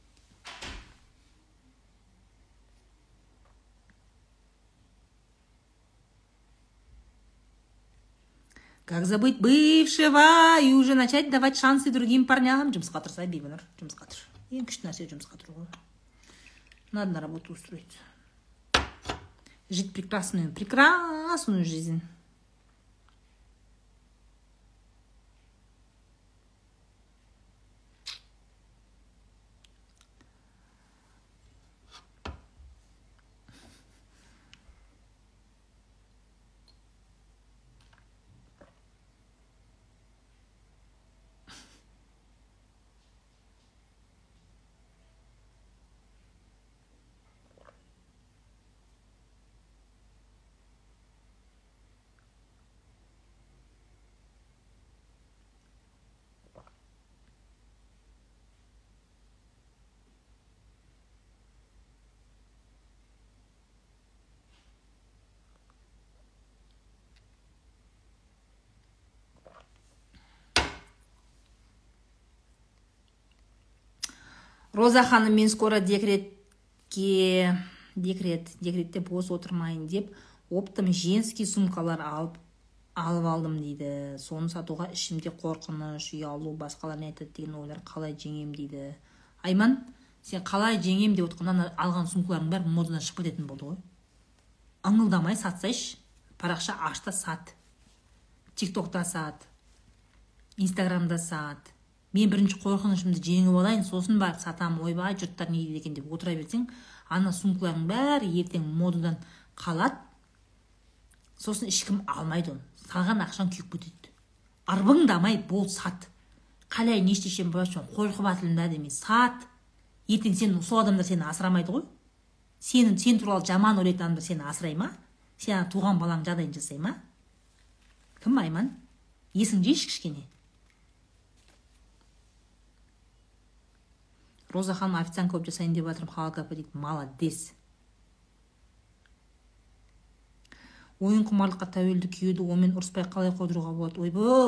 [SPEAKER 1] Как забыть бывшего и уже начать давать шансы другим парням? Жұмысқа тұрса, бейбінір, жұмысқа тұр. Ең күшті нәрсе жұмысқа тұру ғой. Надо на работу устроить. Жить прекрасную, прекрасную жизнь. Роза ханым, мен скоро декретке, декрет, декретте бос отырмайын деп, оптым женский сумкалар алып, алып алдым дейді. Соны сатуға ішімде қорқыныш, ұялу, басқалар не айтады деген ойлар қалай жеңем дейді. Айман, сен қалай жеңем деп отқаннан алған сумкалардың бәрі модадан шығып кететін болды ғой. Аңылдамай сатсайш, парақша ашта сат. Тиктокта сат. Инстаграмда сат. Мен бірінші қорқынышымды жеңіп алайын, сосын барып сатам, ойбай, жұрттар не дейді екен деп отыра берсең, ана сумкалардың бәрі ертең модадан қалады. Сосын ешкім алмайды оны. Салған ақшаң күйіп кетеді. Арбыңдамай бол сат. Қалай не істесем болады, қорқып атылында демей сат. Ертең сен сол адамдар сені асырамайды ғой. Сенің сен туралы жаман ойлайтын адамдар сені асырай ма? Сен туған балаң жағдайын жасай ма? Кім Айман? Есің жеш кішкене. Роза ханым, официант көп жасайын деп жатырмын, халал кафе дейді. Молодец. Ойын құмарлыққа тәуелді күйеуді онымен ұрыспай қалай қойдыруға болады?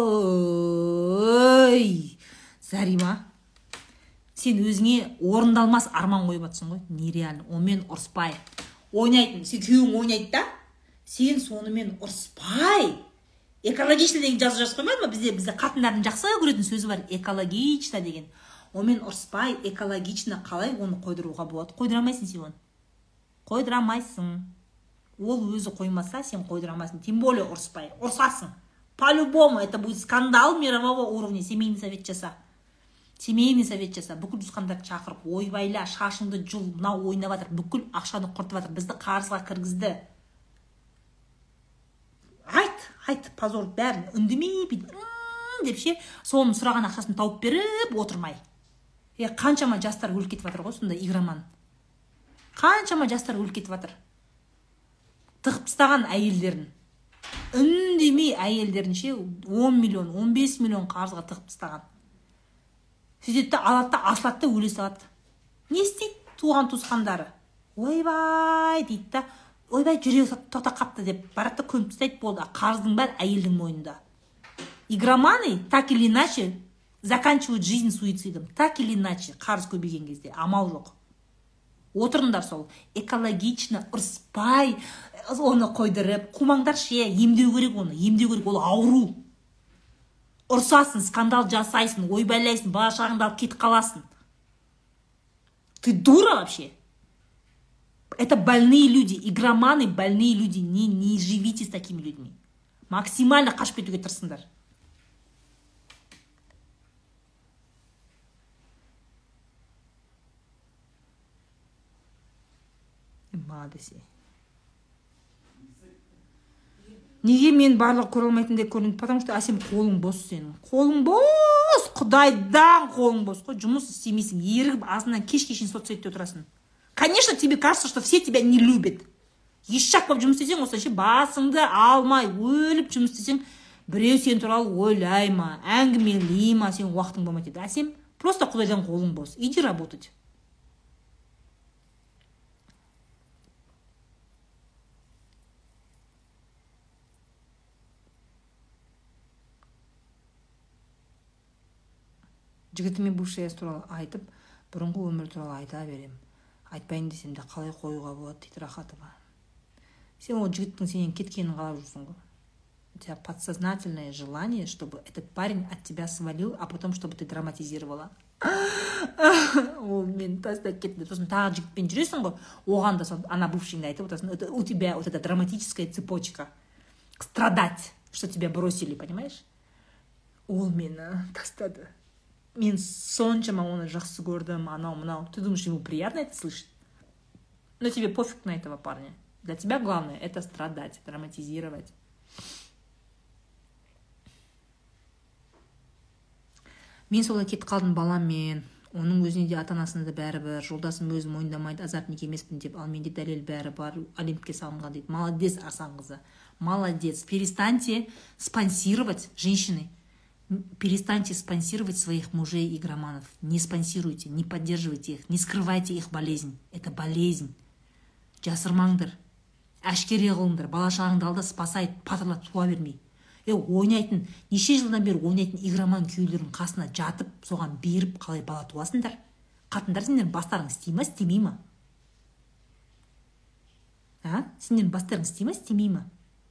[SPEAKER 1] Ойбой! Зарима, сен өзіңе орындалмас арман қойып жатсың ғой. Нереально. Онымен ұрыспай. Ойнайтын. Сен күйеуің ойнайды да? Сен сонымен ұрыспай. Экологично деген жазу жазып қоймайды ма? Бізде бізде қатындардың жақсы көретін сөзі бар. Экологично деген. Онымен ұрыспай, экологично қалай оны қойдыруға болады? Қойдырамайсың сен оны. Қойдырамайсың. Ол өзі қоймаса, сен қойдырамайсың. Тем более ұрыспай. Ұрсасың. По-любому, это будет скандал мирового уровня. Семейный совет жаса. Семейный совет жаса. Бүкіл туысқандарды шақырып, ойбайла, шашыңды жыл, мынау ойнап жатыр, бүкіл ақшаны құртып жатыр, бізді қарызға кіргізді. Айт, айт, позор, бәрін үндемей, деп ше, соның сұраған ақшасын тауып беріп отырмай. Е, қаншама жастар өліп кетіп жатыр ғой, сонда игроман. Қаншама жастар өліп кетіп жатыр. Тығып тастаған әйелдерін. Үндемей әйелдерін ше, он миллион, он бес миллион қарызға тығып тастаған. Сөйтетті алатты, асылатты өле салады. Не істейді туған туысқандары? Ойбай дейді да, ойбай жүрегі тоқта қапты деп баратты көміп тастайды болды. Қарыздың бәрі әйелдің мойнында. Игроманы так или иначе заканчивают жизнь суицидом. Так или иначе, қарыз көбейген кезде, амал жоқ. Отырыңдар сол, экологично, ұрыспай, оны қойдырып, қумаңдар ше, емдеу керек оны, емдеу керек, ол ауру. Ұрсасын, скандал жасайсың, ойбайлайсың, бала шағыңды алып кетіп қаласың. Ты дура вообще. Это больные люди, игроманы, больные люди. Не, не живите с такими людьми. Максимально қашып кетуге тырысыңдар. маған десе. Неге мен барлығы көре алмайтындай көрінеді? Потому что Әсем қолың бос сенің. Қолың бос, Құдайдан қолың бос қой. Жұмыс істемейсің, ерігіп азынан кешке шейін соцсетте отырасың. Конечно, тебе кажется, что все тебя не любят. Ешак болып жұмыс істесең, осылайша басыңды алмай, өліп жұмыс істесең, біреу сен туралы ойлай ма, әңгімелей ма, сен уақытың болмайды деді. Әсем, просто Құдайдан қолың бос. Иди работать. Жігітіме бывшаясы туралы айтып, бұрынғы өмір туралы айта берем. Айтпайын десем де қалай қоюға болады дейді Рахатова. Сен ол жігіттің сенен кеткенін қалап жүрсің ғой. У тебя подсознательное желание, чтобы этот парень от тебя свалил, а потом, чтобы ты драматизировала. Ол мен тастап кетті. Сосын тағы жігітпен жүресің ғой, оған да ана бывшыңды айтып отырсың. У тебя вот эта драматическая цепочка. Страдать, что тебя бросили, понимаешь? Ол мені тастады. Мен соншама оны жақсы көрдім, анау мынау. Ты думаешь, ему приятно это слышать? Но тебе пофиг на этого парня. Для тебя главное это страдать, драматизировать. Мен солай кетіп қалдым баламмен. Оның өзіне де ата-анасына да бәрі бар. Жолдасым өзім мойындамайды, азапник емеспін деп. Ал менде дәлел бәрі бар. Олимпке салынған дейді. Молодец, Арсан қызы. Молодец. Перестаньте спонсировать женщины. Перестаньте спонсировать своих мужей игроманов. Не спонсируйте, не поддерживайте их, не скрывайте их болезнь. Это болезнь. Жасырмаңдар. Әшкере қылыңдар. Бала-шағаңды алда спасайды, патырлап туа бермей. Е, ойнайтын, неше жылдан бері ойнайтын игроман күйеулердің қасына жатып, соған беріп қалай бала туасыңдар? Қатындар сендердің бастарың істей ма, істемей ма? А? Сендердің бастарың істей ма, істемей ма?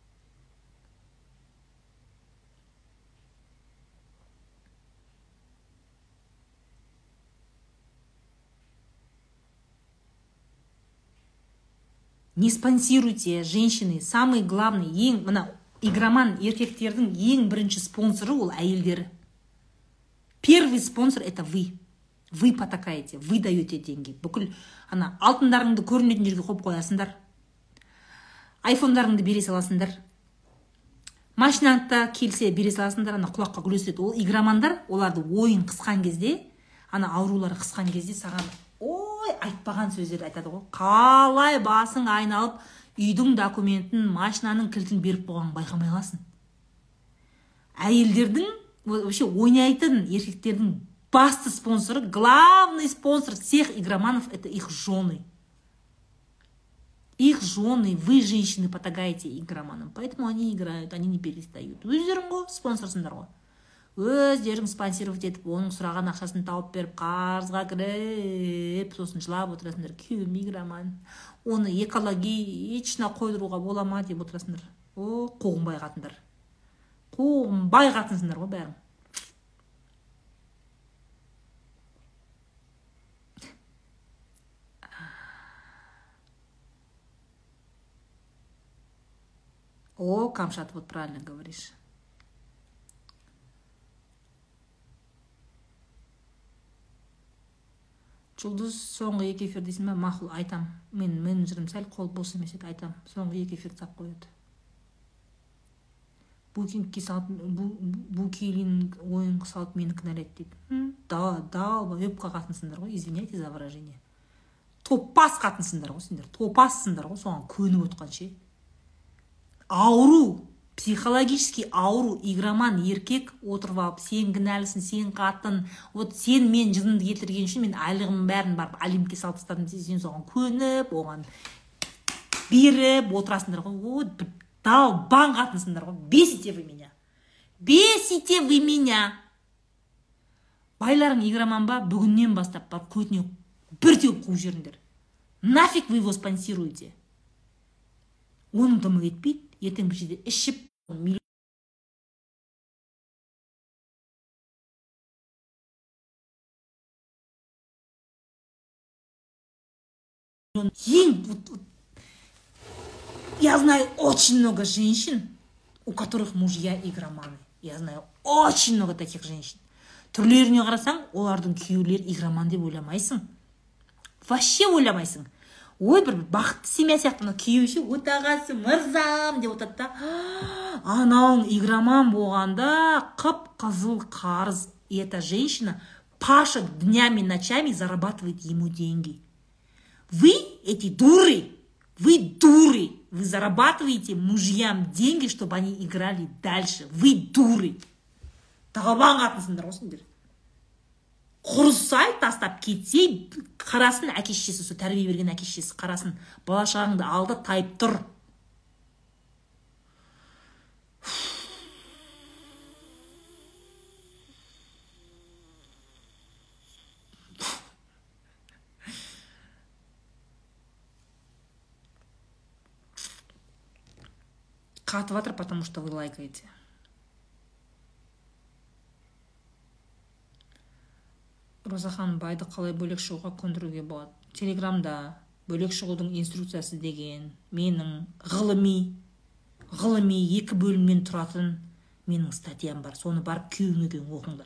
[SPEAKER 1] Не спонсируйте, женщины. Самый главный, ең, мына игроман еркектердің ең бірінші спонсоры ол әйелдері. Первый спонсор это вы. Вы потакаете, вы даете деньги. Бүкіл ана алтындарыңды көрінетін жерге қойып қоясыңдар. Айфондарыңды бере саласыңдар. Машинаңды келсе бере саласыңдар, ана құлаққа күлеседі. Ол игромандар, оларды ойын қысқан кезде, ана аурулары қысқан кезде саған ой, айтпаған сөздерді айтады ғой. Қалай басың айналып, үйдің документін, машинаның кілтін беріп болған байқамай қаласың. Әйелдердің, вообще ойнайтын еркектердің басты спонсоры, главный спонсор всех игроманов это их жены. Их жены, вы, женщины, потагаете игроманам. Поэтому они играют, они не перестают. Өздерің ғой, спонсорсыңдар ғой. Өздерің спонсировать етіп, оның сұраған ақшасын тауып беріп, қарызға кіріп, сосын жылап отырасыңдар. Күйеуім игроман. Оны экологично қойдыруға бола ма деп отырасыңдар. О, қуғынбай қатындар. Қуғынбай қатынсыңдар ғой бәрің. О, Камшат, вот правильно говоришь. Жұлдыз, соңғы екі эфир дейсің бе? Мақұл, айтам. Мен менеджерім сәл қол бос емес еді, айтам. Соңғы екі эфир тап қояды. Букингке салып, Букилин ойын салып мені кінәлайды дейді. Да, далба, өпқа қатынсыңдар ғой, извиняйте за выражение. Топас қатынсыңдар ғой, сендер. Топассыңдар ғой, соған көніп отқан ше. Ауру, психологически ауру, игроман, еркек отырып алып, сен кінәлісің, сен қатын, вот сен мен жынымды келтірген үшін мен айлығымның бәрін барып Олимпке салып тастадым, сен соған көніп, оған беріп отырасыңдар ғой. Вот далбан қатынсыңдар ғой. Бесите вы меня. Бесите вы меня. Байларың игроман ба, бүгіннен бастап барып көтіне бір теуіп қуып жеріңдер. Нафиг вы его спонсируете? Оның дымы етпейді. Ертең бір жерде ішіп, миллион Я знаю очень много женщин, у которых мужья игроманы. Я знаю очень много таких женщин. Түрлеріне қарасаң, олардың күйеулері игроман деп ойламайсың. Вообще ойламайсың. ой бір бақытты семья сияқты, ана күйеуі ше отағасы мырзам деп отырады да. Анауың игроман болғанда қып қызыл қарыз. И эта женщина пашет днями ночами, зарабатывает ему деньги. Вы эти дуры, вы дуры, вы зарабатываете мужьям деньги, чтобы они играли дальше. Вы дуры. Тағабан қатынсыңдар осыңдар. Құрысай тастап кетсе, қарасын әке-шешесі, сол тәрбие берген әке-шешесі қарасын, бала шағаңды алды тайып тұр. Қатып жатыр, потому что вы лайкаете. Розахан, байды қалай бөлек шығуға көндіруге болады? Телеграмда бөлек шығудың инструкциясы деген менің ғылыми ғылыми екі бөлімнен тұратын менің статьям бар. Соны барып күйіңе оқыңдар.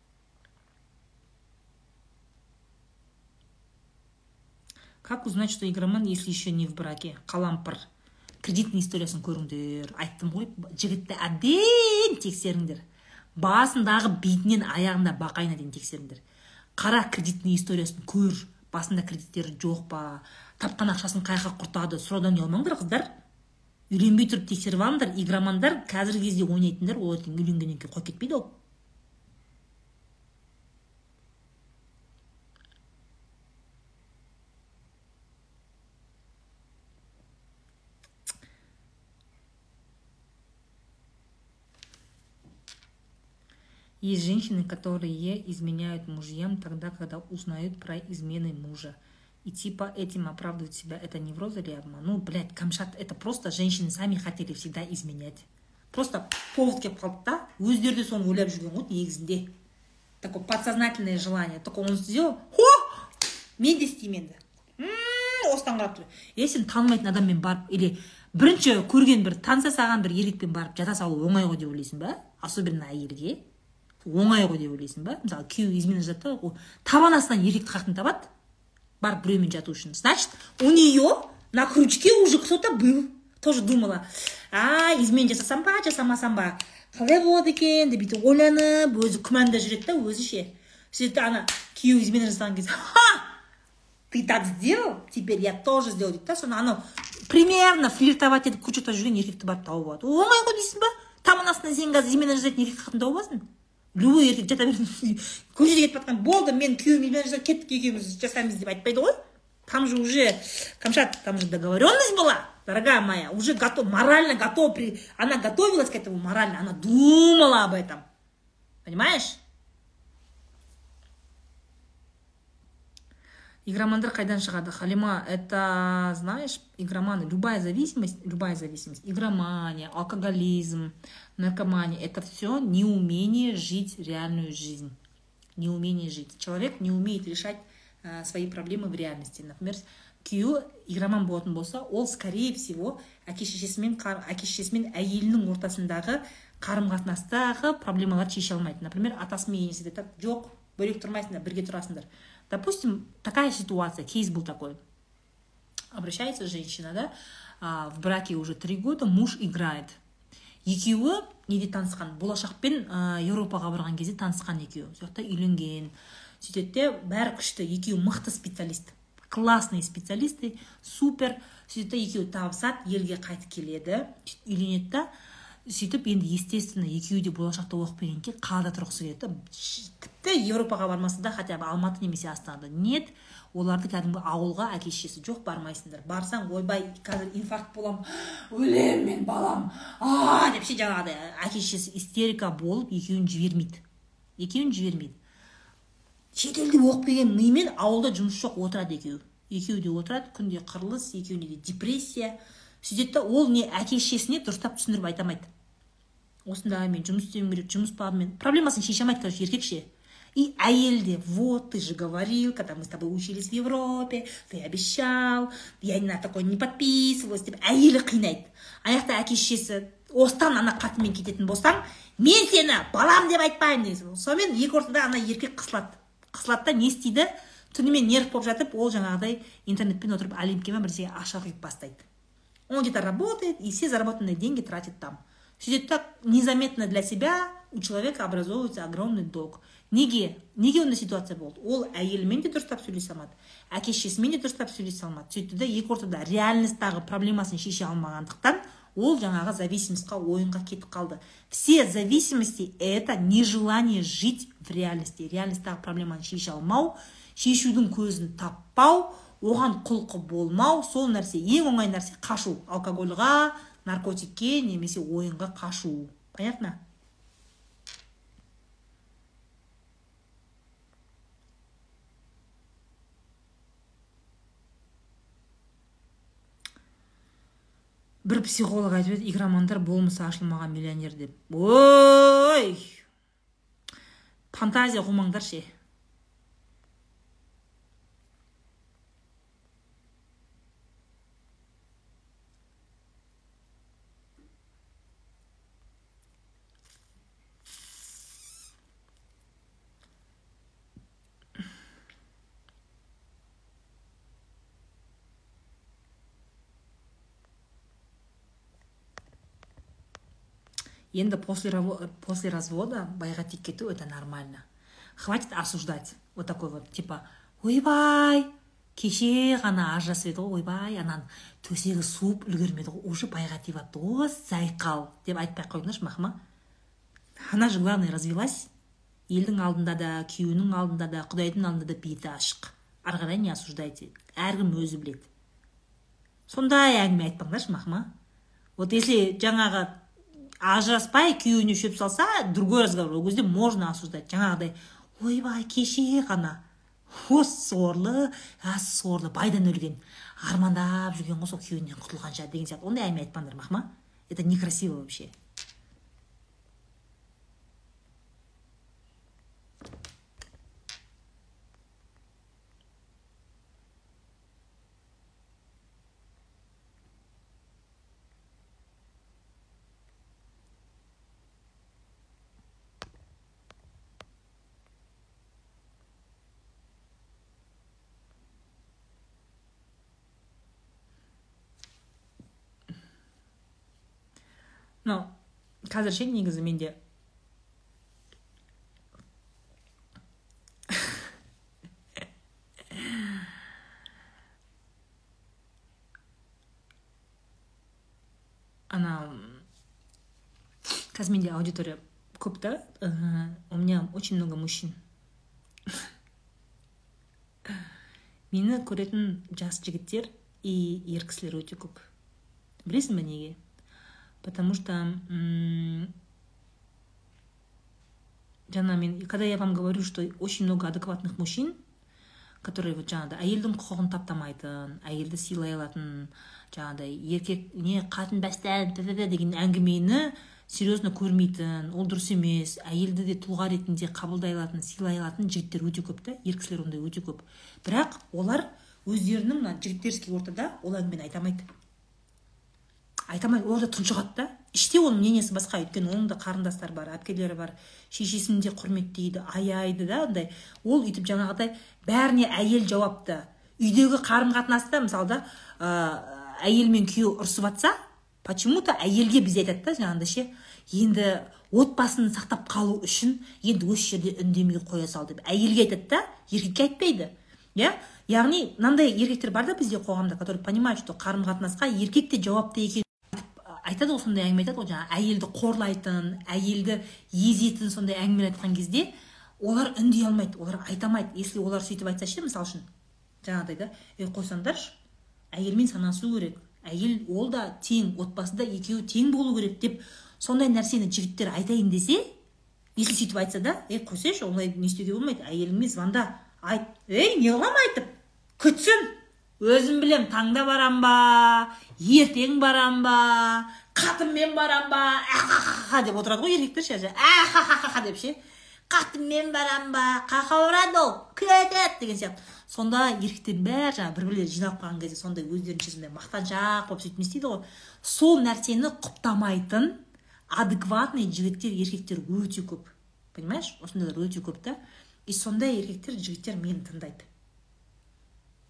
[SPEAKER 1] Как узнать, что игроман, если еще не в браке? Қалампыр. Кредитный историясын көріңдер. Айттым ғой, жігітті әбден тексеріңдер. Басындағы бетінен аяғында бақайына дейін тексеріңдер. Қара кредитный историясын көр. Басында кредиттері жоқ па, тапқан ақшасын қайқа құртады. Сұраудан ұялмаңдар, қыздар. Үйленбей тұрып тексеріп алыңдар. Игромандар қазіргі кезде ойнайтындар, олардың үйленгеннен кейін қойып кетпейді ол. Есть женщины, которые изменяют мужьям тогда, когда узнают про измены мужа. И типа этим оправдывают себя. Это невроз или обман? Ну, блядь, Камшат, это просто женщины сами хотели всегда изменять. Просто повод келіп қалды да, өздері де соны ойлап жүрген ғой негізінде. Такое подсознательное желание. Только он сделал, хо! Мен де істеймін енді. Осыдан қарап тұр. Е, сен танымайтын адаммен барып, или бірінші көрген бір таныса саған бір еркекпен барып жата салу оңай ғой деп ойлайсың ба? Особенно әйелге. Оңай ғой деп ойлайсың ба? Мысалы, күйеуі измена жатты, табан астынан еркекті қатын табады, барып біреумен жату үшін. Значит, у нее на крючке уже кто-то был. Тоже думала, а, измен жасасам ба, жасамасам ба, қалай болады екен деп бүйтіп ойланып, өзі күмәнда жүреді да, өзі ше. Сөйтіп ана күйеуі измена жасаған кезде, ха! Ты так сделал, теперь я тоже сделал. Да, соны анау примерно флиртовать етіп күрчетіп жүрген еркекті барып тауып алады. Оңай ғой дейсің ба? Табан астынан сен қазір измена жасайтын еркек қатын тауып аласың. Любой еркек жата берсін, көшеде кетіп жатқан, болды, мен күйеуім измена жасап кеттік, екеуміз жасаймыз деп айтпайды ғой. Там же уже, Камшат, там же договоренность была, дорогая моя, уже готов, морально готова, она готовилась к этому морально, она думала об этом. Понимаешь? Игромандар қайдан шығады? Халима, это, знаешь, игроманы, любая зависимость, любая зависимость, игромания, алкоголизм, наркомания, это все неумение жить реальную жизнь. Неумение жить. Человек не умеет решать э, свои проблемы в реальности. Например, күйеуі игроман болатын болса, ол, скорее всего, әке-шешесімен әке-шешесімен әйелінің ортасындағы қарым-қатынастағы проблемаларды шеше алмайды. Например, атасымен енесі айтады, жоқ, бөлек тұрмайсыңдар, бірге тұрасыңдар. Допустим, такая ситуация, кейс был такой. Обращается женщина, да, а, в браке уже три года, муж играет. Екеуі неде танысқан? Болашақпен а, Еуропаға барған кезде танысқан екеуі. Сол жақта үйленген. Сөйтеді де бәрі күшті, екеуі мықты специалист. Классные специалисты, супер. Сөйтеді екеуі табысады, елге қайтып келеді, үйленеді да. Сөйтіп енді естественно екеуі де болашақта оқып келгенде қалада тұрғысы келеді. Тіпті Еуропаға бармаса да, хотя бы Алматы немесе Астанада. Нет, оларды кәдімгі ауылға әке-шешесі жоқ, бармайсыңдар. Барсаң, ойбай, қазір инфаркт болам, өлем мен балам, а деп ше жаңағыдай әке-шешесі истерика болып екеуін жібермейді. Екеуін жібермейді. Шетелде оқып келген мимен ауылда жұмыс жоқ, отырады екеуі. Екеуі де отырады, күнде қырылыс, екеуіне де депрессия. Сөйтеді, ол не әке-шешесіне дұрыстап түсіндіріп айтамайды. Осында мен жұмыс істеуім керек, жұмыс бабымен. Проблемасын шеше алмайды, короче, еркекше. И әйелде, вот, ты же говорил, когда мы с тобой учились в Европе, ты обещал, я на такой не подписывалась, деп әйелі қинайды. Аяқта әке-шешесі, остан ана қатымен кететін болсаң, мен сені балам деп айтпаймын дейсің. Сонымен екі ортада ана еркек қысылады. Қысылады да не істейді? түнімен нерв болып жатып, ол жаңағыдай интернетпен отырып олимпке ма бірсе ақша құйып бастайды. Он где-то работает, и все заработанные деньги тратит там. Сөйтеді так, незаметно для себя у человека образовывается огромный долг. Неге? Неге ондай ситуация болды? Ол әйелімен де дұрыстап сөйлесе алмады, әке-шешесімен де дұрыстап сөйлесе алмады. Сөйтті де екі ортада реальностьтағы проблемасын шеше алмағандықтан ол жаңағы зависимостьқа, ойынға кетіп қалды. Все зависимости — это нежелание жить в реальности. Реальностьтағы проблеманы шеше алмау, шешудің көзін таппау, оған құлқы болмау, сол нәрсе, ең оңай нәрсе қашу. Алкогольға, наркотикке, немесе ойынға қашу. Понятно? Бір психолог айтып еді, игромандар болмысы ашылмаған миллионер деп. Ой! Фантазия қумаңдар ше. Енді после, после развода байға тек кету — это нормально. Хватит осуждать. Вот такой вот, типа, ойбай, кеше ғана ажырасып еді ғой, ойбай, анан төсегі суып үлгермеді ғой, уже байға тиіп атты, о, сайқал, деп айтпай қойыңдаршы мақыма. Она же, главное, развелась. Елдің алдында да, күйеуінің алдында да, құдайдың алдында да беті ашық. Ары қарай не осуждайте. Әркім өзі біледі. Сондай әңгіме айтпаңдаршы мақыма. Вот если жаңағы ажыраспай күйеуіне шөп салса, другой разговор. Ол кезде можно осуждать. Жаңағыдай, ойбай, кеше ғана, о, сорлы, ас сорлы, байдан өлген, армандап жүрген ғой сол күйеуінен құтылғанша деген сияқты. Ондай әңгіме айтпаңдар мақыма. Это некрасиво вообще. Но қазір ше негізі менде ана қазір менде аудитория көп та, у меня очень много мужчин. Мені көретін жас жігіттер и ер кісілер өте көп. Білесің бе неге? Потому что жаңа мен, когда я вам говорю, что очень много адекватных мужчин, которые вот жаңағыдай әйелдің құқығын таптамайтын, әйелді сыйлай алатын, жаңағыдай еркек не қатын бастан деген әңгімені серьезно көрмейтін, ол дұрыс емес, әйелді де тұлға ретінде қабылдай алатын, сыйлай алатын жігіттер өте көп та, ер кісілер ондай өте көп. Бірақ олар өздерінің жігіттерский ортада ол әңгімені айтамайды. Айтамайды, ол да тұншығады да. Іште оның мнениесі басқа, өйткені оның да қарындастар бар, әпкелері бар, шешесін де құрметтейді, аяйды да, ондай. Ол үйтіп жаңағыдай бәріне әйел жауапты. Үйдегі қарым-қатынаста, мысалы да, әйел мен күйеу ұрсып атса, почему-то әйелге біз айтады да, жаңағыдай ше, енді отбасын сақтап қалу үшін енді осы жерде үндемей қоя сал деп әйелге айтады да, еркекке айтпайды. Я? Яғни, мынандай еркектер бар да бізде қоғамда, которые понимают, что қарым-қатынасқа еркек те жауапты екен. Айтады ол сондай әңгіме айтады, ол жаңа әйелді қорлайтын, әйелді езетін сондай әңгіме айтқан кезде, олар үндей алмайды, олар айтамайды. Если олар сөйтіп айтса ше, мысалы үшін, жаңағыдай да, ей қойсаңдаршы, әйелмен санасу керек. Әйел ол да тең, отбасында екеуі тең болу керек деп, сондай нәрсені жігіттер айтайын десе, если сөйтіп айтса да, ей қойсайшы, олай не істеуге болмайды, әйеліңе звонда айт. Ей, не қылам айтып? Күтсін. Өзім білем, таңда барам ба, ертең барам ба, қатынмен барам ба, ахахаха деп отырады ғой еркектер ше, ахахаха деп ше, қатынмен барам ба, қақа ұрады ол, күтеді деген сияқты. Сонда еркектер бәрі жаңа бір-бірлері жинап қалған кезде сондай өздерінше сондай мақтаншақ болып сөйтіп не істейді ғой. Сол нәрсені құптамайтын адекватный жігіттер, еркектер өте көп. Понимаешь? Осындайлар өте көп та. И сондай еркектер, жігіттер мені тыңдайды.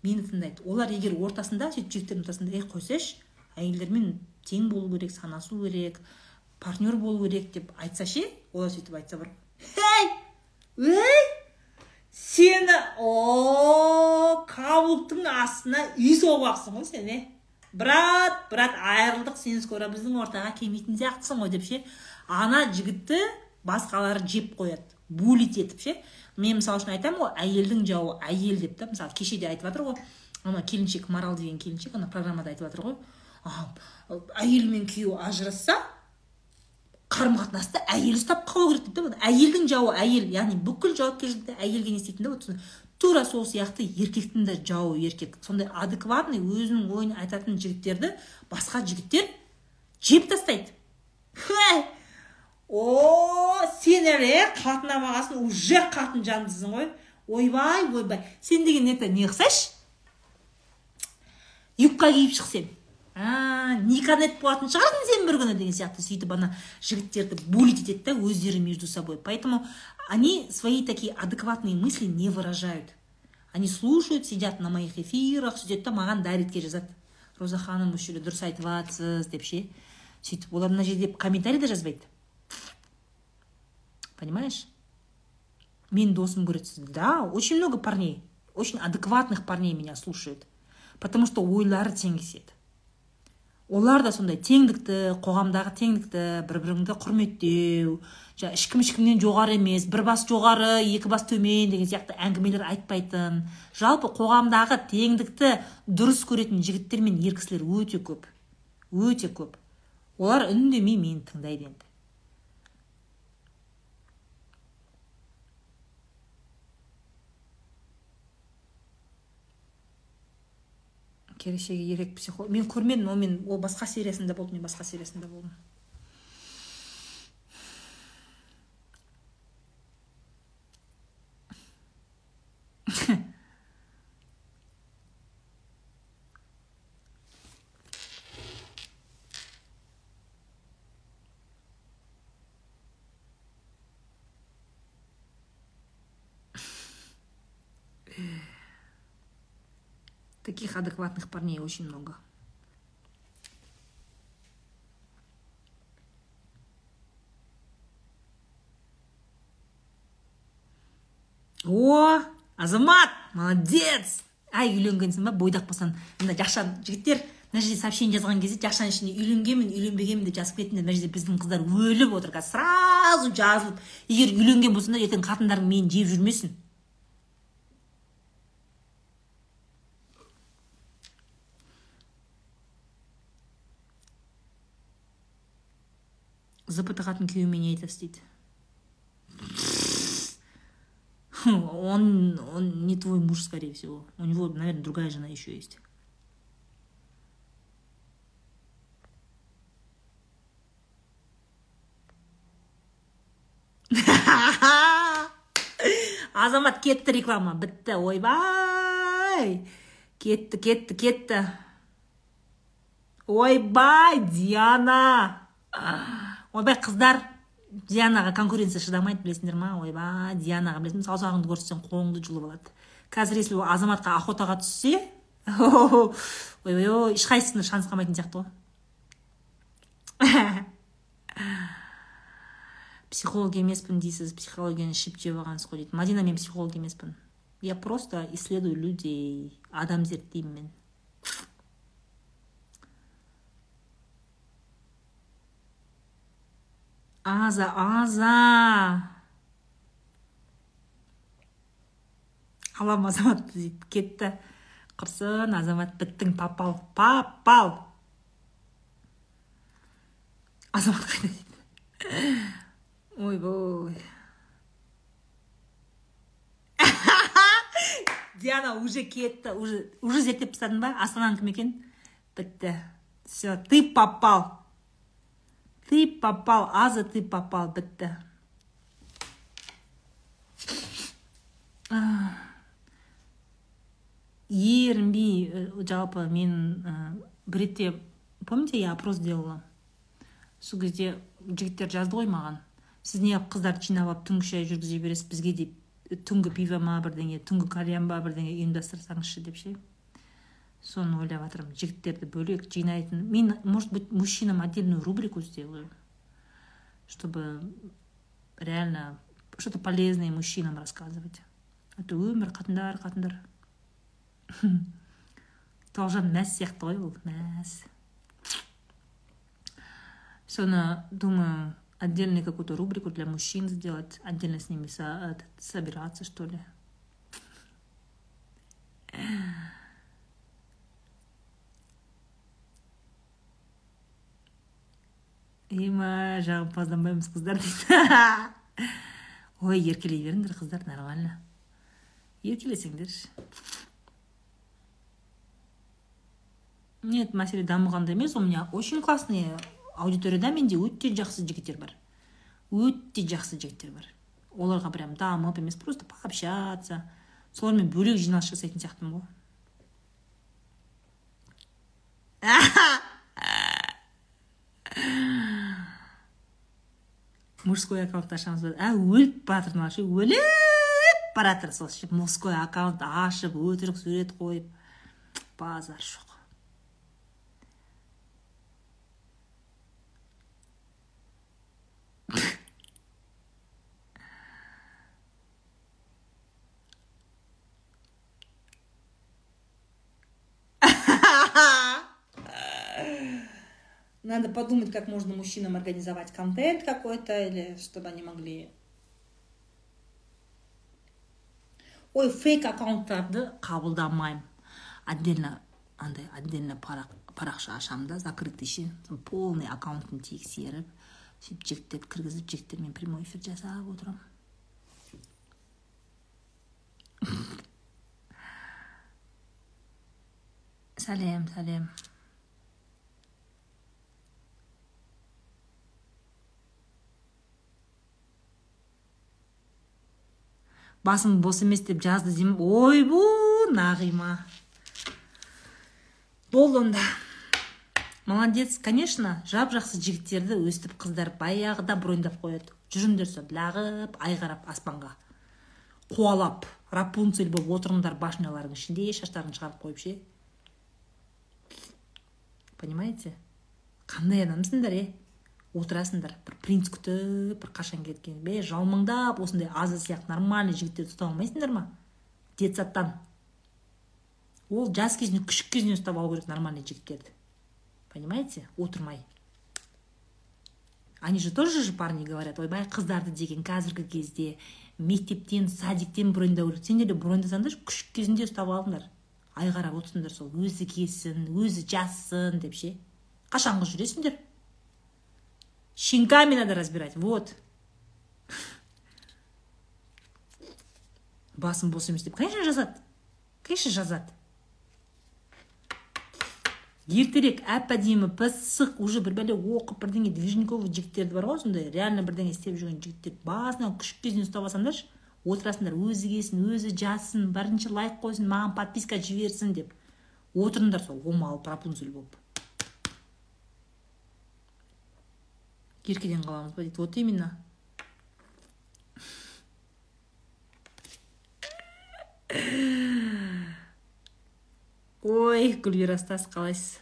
[SPEAKER 1] мені тыңдайды. Олар егер ортасында, сөйтіп жігіттердің ортасында, ей қойсайшы, әйелдермен тең болу керек, санасу керек, партнер болу керек деп айтса ше, олар сөйтіп айтса бар. Хей! Ей! Сені, о, каблуктың астына үй соғақсың ғой сен, е? Брат, брат, айырылдық, сен скоро біздің ортаға келмейтін сияқтысың ғой деп ше. Ана жігітті басқалары жеп қояды, булит етіп ше. Мен мысалы үшін айтамын ғой, әйелдің жауы әйел деп та, мысалы кеше де айтып жатыр ғой, ана келіншек, Марал деген келіншек, ана программада айтып жатыр ғой, әйел мен күйеуі ажырасса, қарым қатынаста әйел ұстап қалу керек деп та. Әйелдің жауы әйел, яғни бүкіл жауапкершілікті әйелге не істейтін да. Тура сол сияқты еркектің де жауы еркек. Сондай адекватный, өзінің ойын айтатын жігіттерді басқа жігіттер жеп тастайды. Хай! О, сен әлі қатынамағасын, уже қатын жандысың ғой. Ойбай, ойбай. Сен деген не қысайшы? Юбка киіп шықсен. Никанет болатын шығарсың сен бір күні деген сияқты. Сөйтіп ана жігіттерді булить етеді да, өздері между собой. Поэтому они свои такие адекватные мысли не выражают. Они слушают, сидят на моих эфирах, сөйтеді да маған дайретке жазады. Роза ханым, үшілі дұрыс айтып жатсыз деп ше. Сөйтіп олар мына жерде комментарий да жазбайды. Понимаешь? Мен досым говорит, да, очень много парней, очень адекватных парней меня слушают, потому что ойлары тең кеседі. Олар да сондай теңдікті, қоғамдағы теңдікті, бір-біріңді құрметтеу, ішкім-ішкімнен жоғары емес, бір бас жоғары, екі бас төмен деген сияқты әңгімелер айтпайтын. Жалпы қоғамдағы теңдікті дұрыс көретін жігіттер мен ер кісілер өте көп. Өте көп. Олар үндемей мені тыңдайды енді. Келешегі ерек психолог. Мен көрмедім, ол мен ол басқа сериясында болды, мен басқа сериясында болдым. Таких адекватных парней очень много. О, Азамат, молодец! Ай, үйленгенсің ба, бойдақ болсан. Мында жақшан жігіттер, мына жерде сообщение жазған кезде жақшан ішінде үйленгенмін, үйленбегенмін деп жазып кетіңдер. Мына жерде біздің қыздар өліп отыр, сразу жазылып. Егер үйленген болсаңдар, ертең қатындарың мені жеп жүрмесін. ЗПТ қатын күйеуіме не айтасыз дейді. Он, он не твой муж, скорее всего. У него, наверное, другая жена еще есть. Азамат кетті реклама, бітті, ойбай. Кетті, кетті, кетті. Ойбай, Диана. Ойбай, қыздар, Дианаға конкуренция шыдамайды, білесіңдер ма? Ойбай, Дианаға білесің, саусағыңды көрсетсең қолыңды жұлып алады. Қазір если Азаматқа охотаға түссе, ойбай, ешқайсысында шанс қалмайтын сияқты ғой. Психолог емеспін дейсіз, психологияны ішіп жеп алғансыз ғой дейді. Мадина, мен психолог емеспін. Я просто исследую людей, адам зерттеймін мен. Аза, Аза. Алам Азамат дейді, кетті. Құрсын, Азамат, біттің, папал, папал. Азамат қайда дейді. Ой, бой. Диана уже кетті, уже, уже зерттеп тастадың ба? Астананың кім екен? Бітті. Все, ты попал. Ты попал, Аза, ты попал, бітті. Ерінбей, жалпы, мен бір ретте, помните, я опрос делала? Сол кезде жігіттер жазды ғой маған. Сіз не қыздарды жинап алып түнгі шай жүргізе бересіз, бізге деп түнгі пиво ма бірдеңе, түнгі кальян ба бірдеңе ұйымдастырсаңызшы деп ше. Соны ойлап жатырмын, жігіттерді бөлек жинайтын. Мен, может быть, мужчинам отдельную рубрику сделаю, чтобы реально что-то полезное мужчинам рассказывать. Это өмір, қатындар, қатындар. Талжан мәс сияқты ғой ол, мәс. Соны, думаю, отдельную какую-то рубрику для мужчин сделать, отдельно с ними со, собираться, что ли. Има, жағымпазданбаймыз қыздар дейді. Ой, еркелей беріңдер қыздар, нормально. Еркелесеңдер. Нет, мәселе дамығанда емес, у меня очень классные аудиторияда менде өте жақсы жігіттер бар. Өте жақсы жігіттер бар. Оларға прям дамып емес, просто пообщаться. Солармен бөлек жиналыс жасайтын сияқтымын ғой. Мужской аккаунт ашамыз ба? А, өліп баратыр мына, өліп баратыр сол. Мужской аккаунт ашып, өтірік сурет қойып, базар жоқ. Надо подумать, как можно мужчинам организовать контент какой-то, или чтобы они могли... Ой, фейк аккаунттарды қабылдамаймын. Отдельно, андай, отдельно парақша ашамын да, закрытый ше. Полный аккаунтын тексеріп, сөйтіп жігіттерді кіргізіп, жігіттермен прямой эфир жасап отырамын. Сәлем, сәлем. Басым бос емес деп жазды деймін. Ой, бұ, нағима. Болды онда. Молодец, конечно, жап-жақсы жігіттерді өстіп қыздар баяғыда броньдап қояды. Жүріңдер сол лағып, айғарап аспанға. Қуалап, Рапунцель болып отырыңдар башнялардың ішінде, шаштарын шығарып қойып ше. Понимаете? Қандай адамсыңдар, е? Отырасыңдар, бір принц күтіп, бір қашан кеткен. Бе, жалмыңдап, осындай азы сияқты нормальный жігіттерді ұстап алмайсыңдар ма? Детсаттан. Ол жас кезінде, күшік кезінде ұстап алу керек нормальный жігіттерді. Понимаете? Отырмай. Они же тоже же парни говорят, ойбай, қыздарды деген қазіргі кезде мектептен, садиктен броньдау керек. Сендер де броньдасаңдар, күшік кезінде ұстап алыңдар. Айғарап отырсыңдар сол, өзі келсін, өзі жассын деп ше. Қашанғы жүресіңдер? Щенками надо разбирать, вот. Басым бос емес деп, конечно, жазады. Конечно, жазады. Ертерек әп-әдемі, пысық, уже бір бәле оқып, бірдеңе движниковый жігіттерді бар ғой, сондай, реально бірдеңе істеп жүрген жігіттер. Басынан күшік кезінен ұстап алсаңдар, отырасыңдар, өзі келсін, өзі жассын, бірінші лайк қойсын, маған подписка жіберсін деп. Отырыңдар сол, омалып, Рапунцель болып. Еркеден қаламыз ба дейді, вот именно. Ой, Гүлвира Стас, қалайсыз?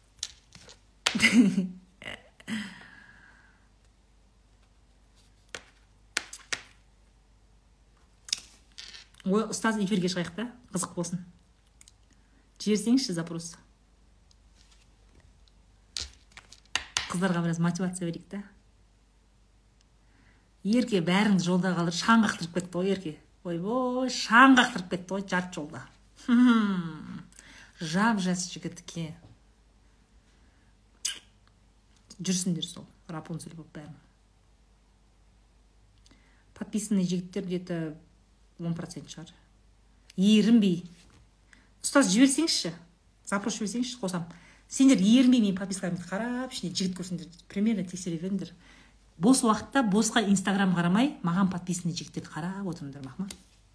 [SPEAKER 1] Ой, ұстаз, эфирге шығайық та, қызық болсын. Жіберсеңізші запрос. Қыздарға біраз мотивация берейік та. Ерке бәріңіз жолда қалыр, шаң қақтырып кетті ғой ерке. Ой-бой, шаң қақтырып кетті ғой жарты жолда. Жап жас жігітке. Жүрсіңдер сол, Рапунцель болып бәрің. Подписанный жігіттер где-то он процент шығар. Ерінбей. Ұстаз жіберсеңізші, запрос жіберсеңізші, қосам. Сендер ерінбей мен подпискаларымды қарап, ішінде жігіт көрсеңдер, примерно тексере беріңдер. Бос уақытта босқа Инстаграм қарамай, маған подписанный жігіттерді қарап отырыңдар, мақма.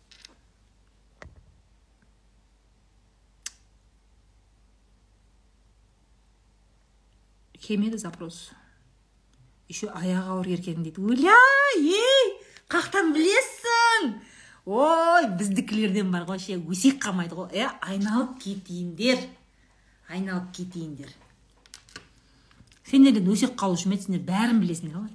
[SPEAKER 1] Келмеді запрос. Еще аяғы ауыр еркедің дейді. Өля, ей, қақтан білесің? Ой, біздікілерден бар ғой, ше, өсек қалмайды ғой. Е, айналып кетейіндер. Айналып кетейіндер. Сендерден өсек қалушы ма еді, сендер бәрін білесіңдер ғой.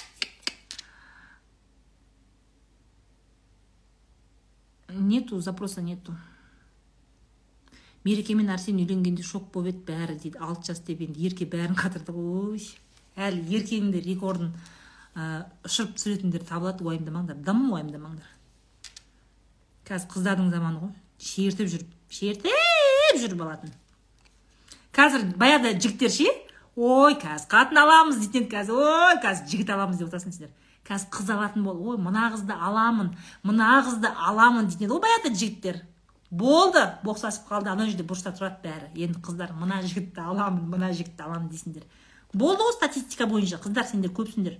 [SPEAKER 1] Нету, запроса нету. Мереке мен Арсен үйленгенде шок болып еді бәрі дейді. алты жас деп енді ерке бәрін қатырды. Ой, әлі еркеңді рекордын ұшырып түсіретіндер табылады, уайымдамаңдар. Дым уайымдамаңдар. Қазір қыздардың заманы ғой. Шертіп жүріп, шертіп жүріп алатын. Қазір баяғыда жігіттер ше, ой, қазір қатын аламыз дейтін, қазір, ой, қазір жігіт аламыз деп отырсың сіздер. Қазір қыз алатын бол, ой, мына қызды аламын, мына қызды аламын дейтін. Ол баяғыда жігіттер. Болды, боқсасып қалды, ана жерде бұрышта тұрады бәрі. Енді қыздар, мына жігітті аламын, мына жігітті аламын дейсіңдер. Болды ғой статистика бойынша, қыздар, сендер көпсіңдер.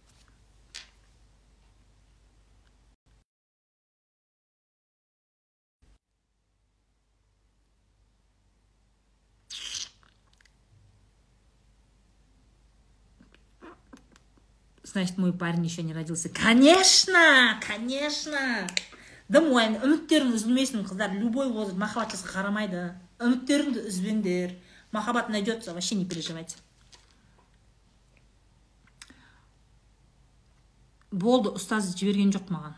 [SPEAKER 1] Значит, мой парень еще не родился. Конечно, конечно. Дым уайым, үміттерің үзілмесін, қыздар. Любой возраст, махаббат жасқа қарамайды. Үміттеріңді үзбеңдер. Махаббат найдется, вообще не переживайте. Болды, ұстазы жіберген жоқ маған.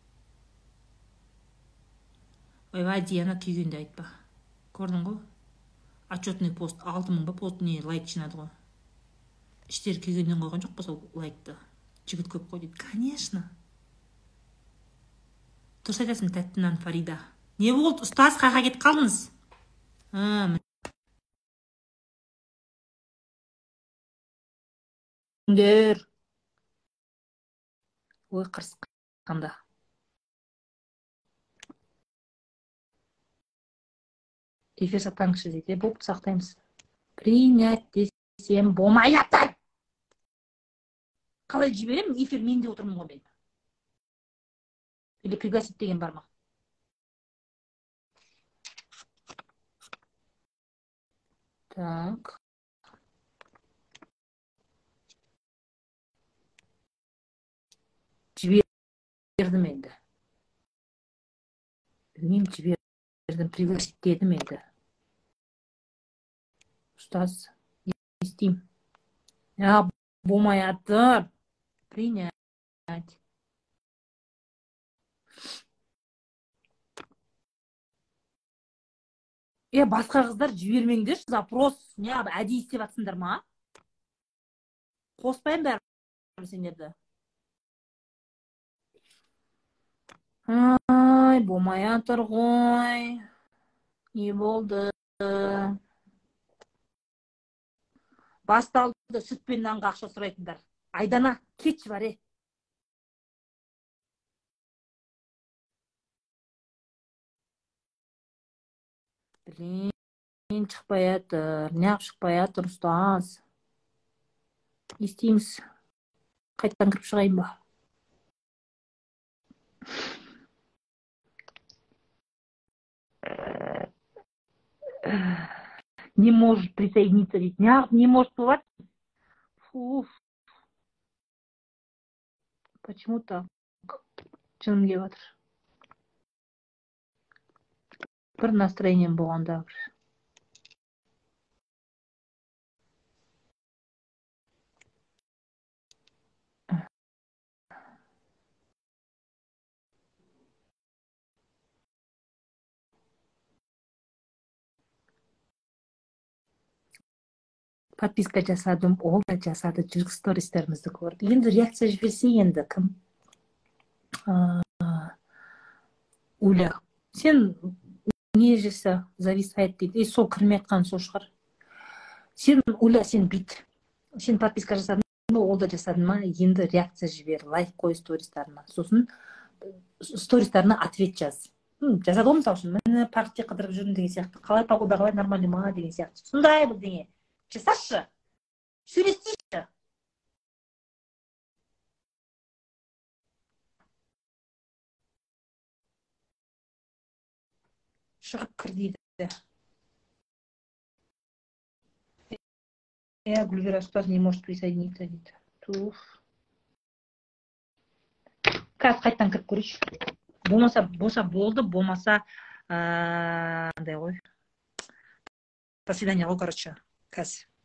[SPEAKER 1] Ойбай, Диана күйгенде айтпа. Көрдің ғой? Отчетный пост алты мың ба пост не лайк жинады ғой. Іштері күйгеннен қойған жоқ болса лайкты. Жігіт көп қой дейді. Конечно. Дұрыс айтасың, тәттінан Фарида. Не болды, ұстаз, қайға кетіп қалдыңыз? Дер. Ой, қырсыққанда. Эфир сақтаңызшы дейді. Болып сақтаймыз. Принять десем болмай жатыр. Қалай жіберем? Эфир менде отырмын ғой мен. Или пригласить деген бар ма? Так. Жібердім енді. Білмеймін, жібердім, пригласить дедім енді. Ұстаз, естеймін. Я болмай жатыр. Принять. Е, басқа қыздар жібермеңдер, запрос. Не, әдейі істеп жатсыңдар ма? Қоспайын бәрі сендерді. Ай, болмай жатыр ғой. Не болды? Басталды, сүт пен нанға ақша сұрайтындар. Айдана, кетші бар, е. Блин, шықпай жатыр. Неғып шықпай жатыр, ұстаз. Естейміз. Қайттан кіріп шығайын ба? Не может присоединиться, ведь не может бывать. Фу. Почему-то жыным келіп жатыр. Бір настроением болғанда. Подписка жасадым, ол да жасады, жүрік стористерімізді көрді. Енді реакция жіберсе енді кім? Уля, сен не жаса зависает дейді. Е, сол кірмей атқан сол шығар. Сен, Уля, сен бит. Сен подписка жасадың ба, ол да жасадың ма? Енді реакция жібер, лайк қой стористарына. Сосын стористарына ответ жаз. Жазады ғой, мысалы үшін, мені паркте қыдырып жүрмін деген сияқты. Қалай погода, қалай нормальный ма деген сияқты. Сондай бірдеңе. Жасашы. Сөйлесейші. Шығып кір дейді. Я, Гульвера, ұстаз не может присоединиться дейді. Туф. Қазір қайттан кіріп көрейші. болмаса болса болды, болмаса андай ғой, до свидания ғой, короче, қазір.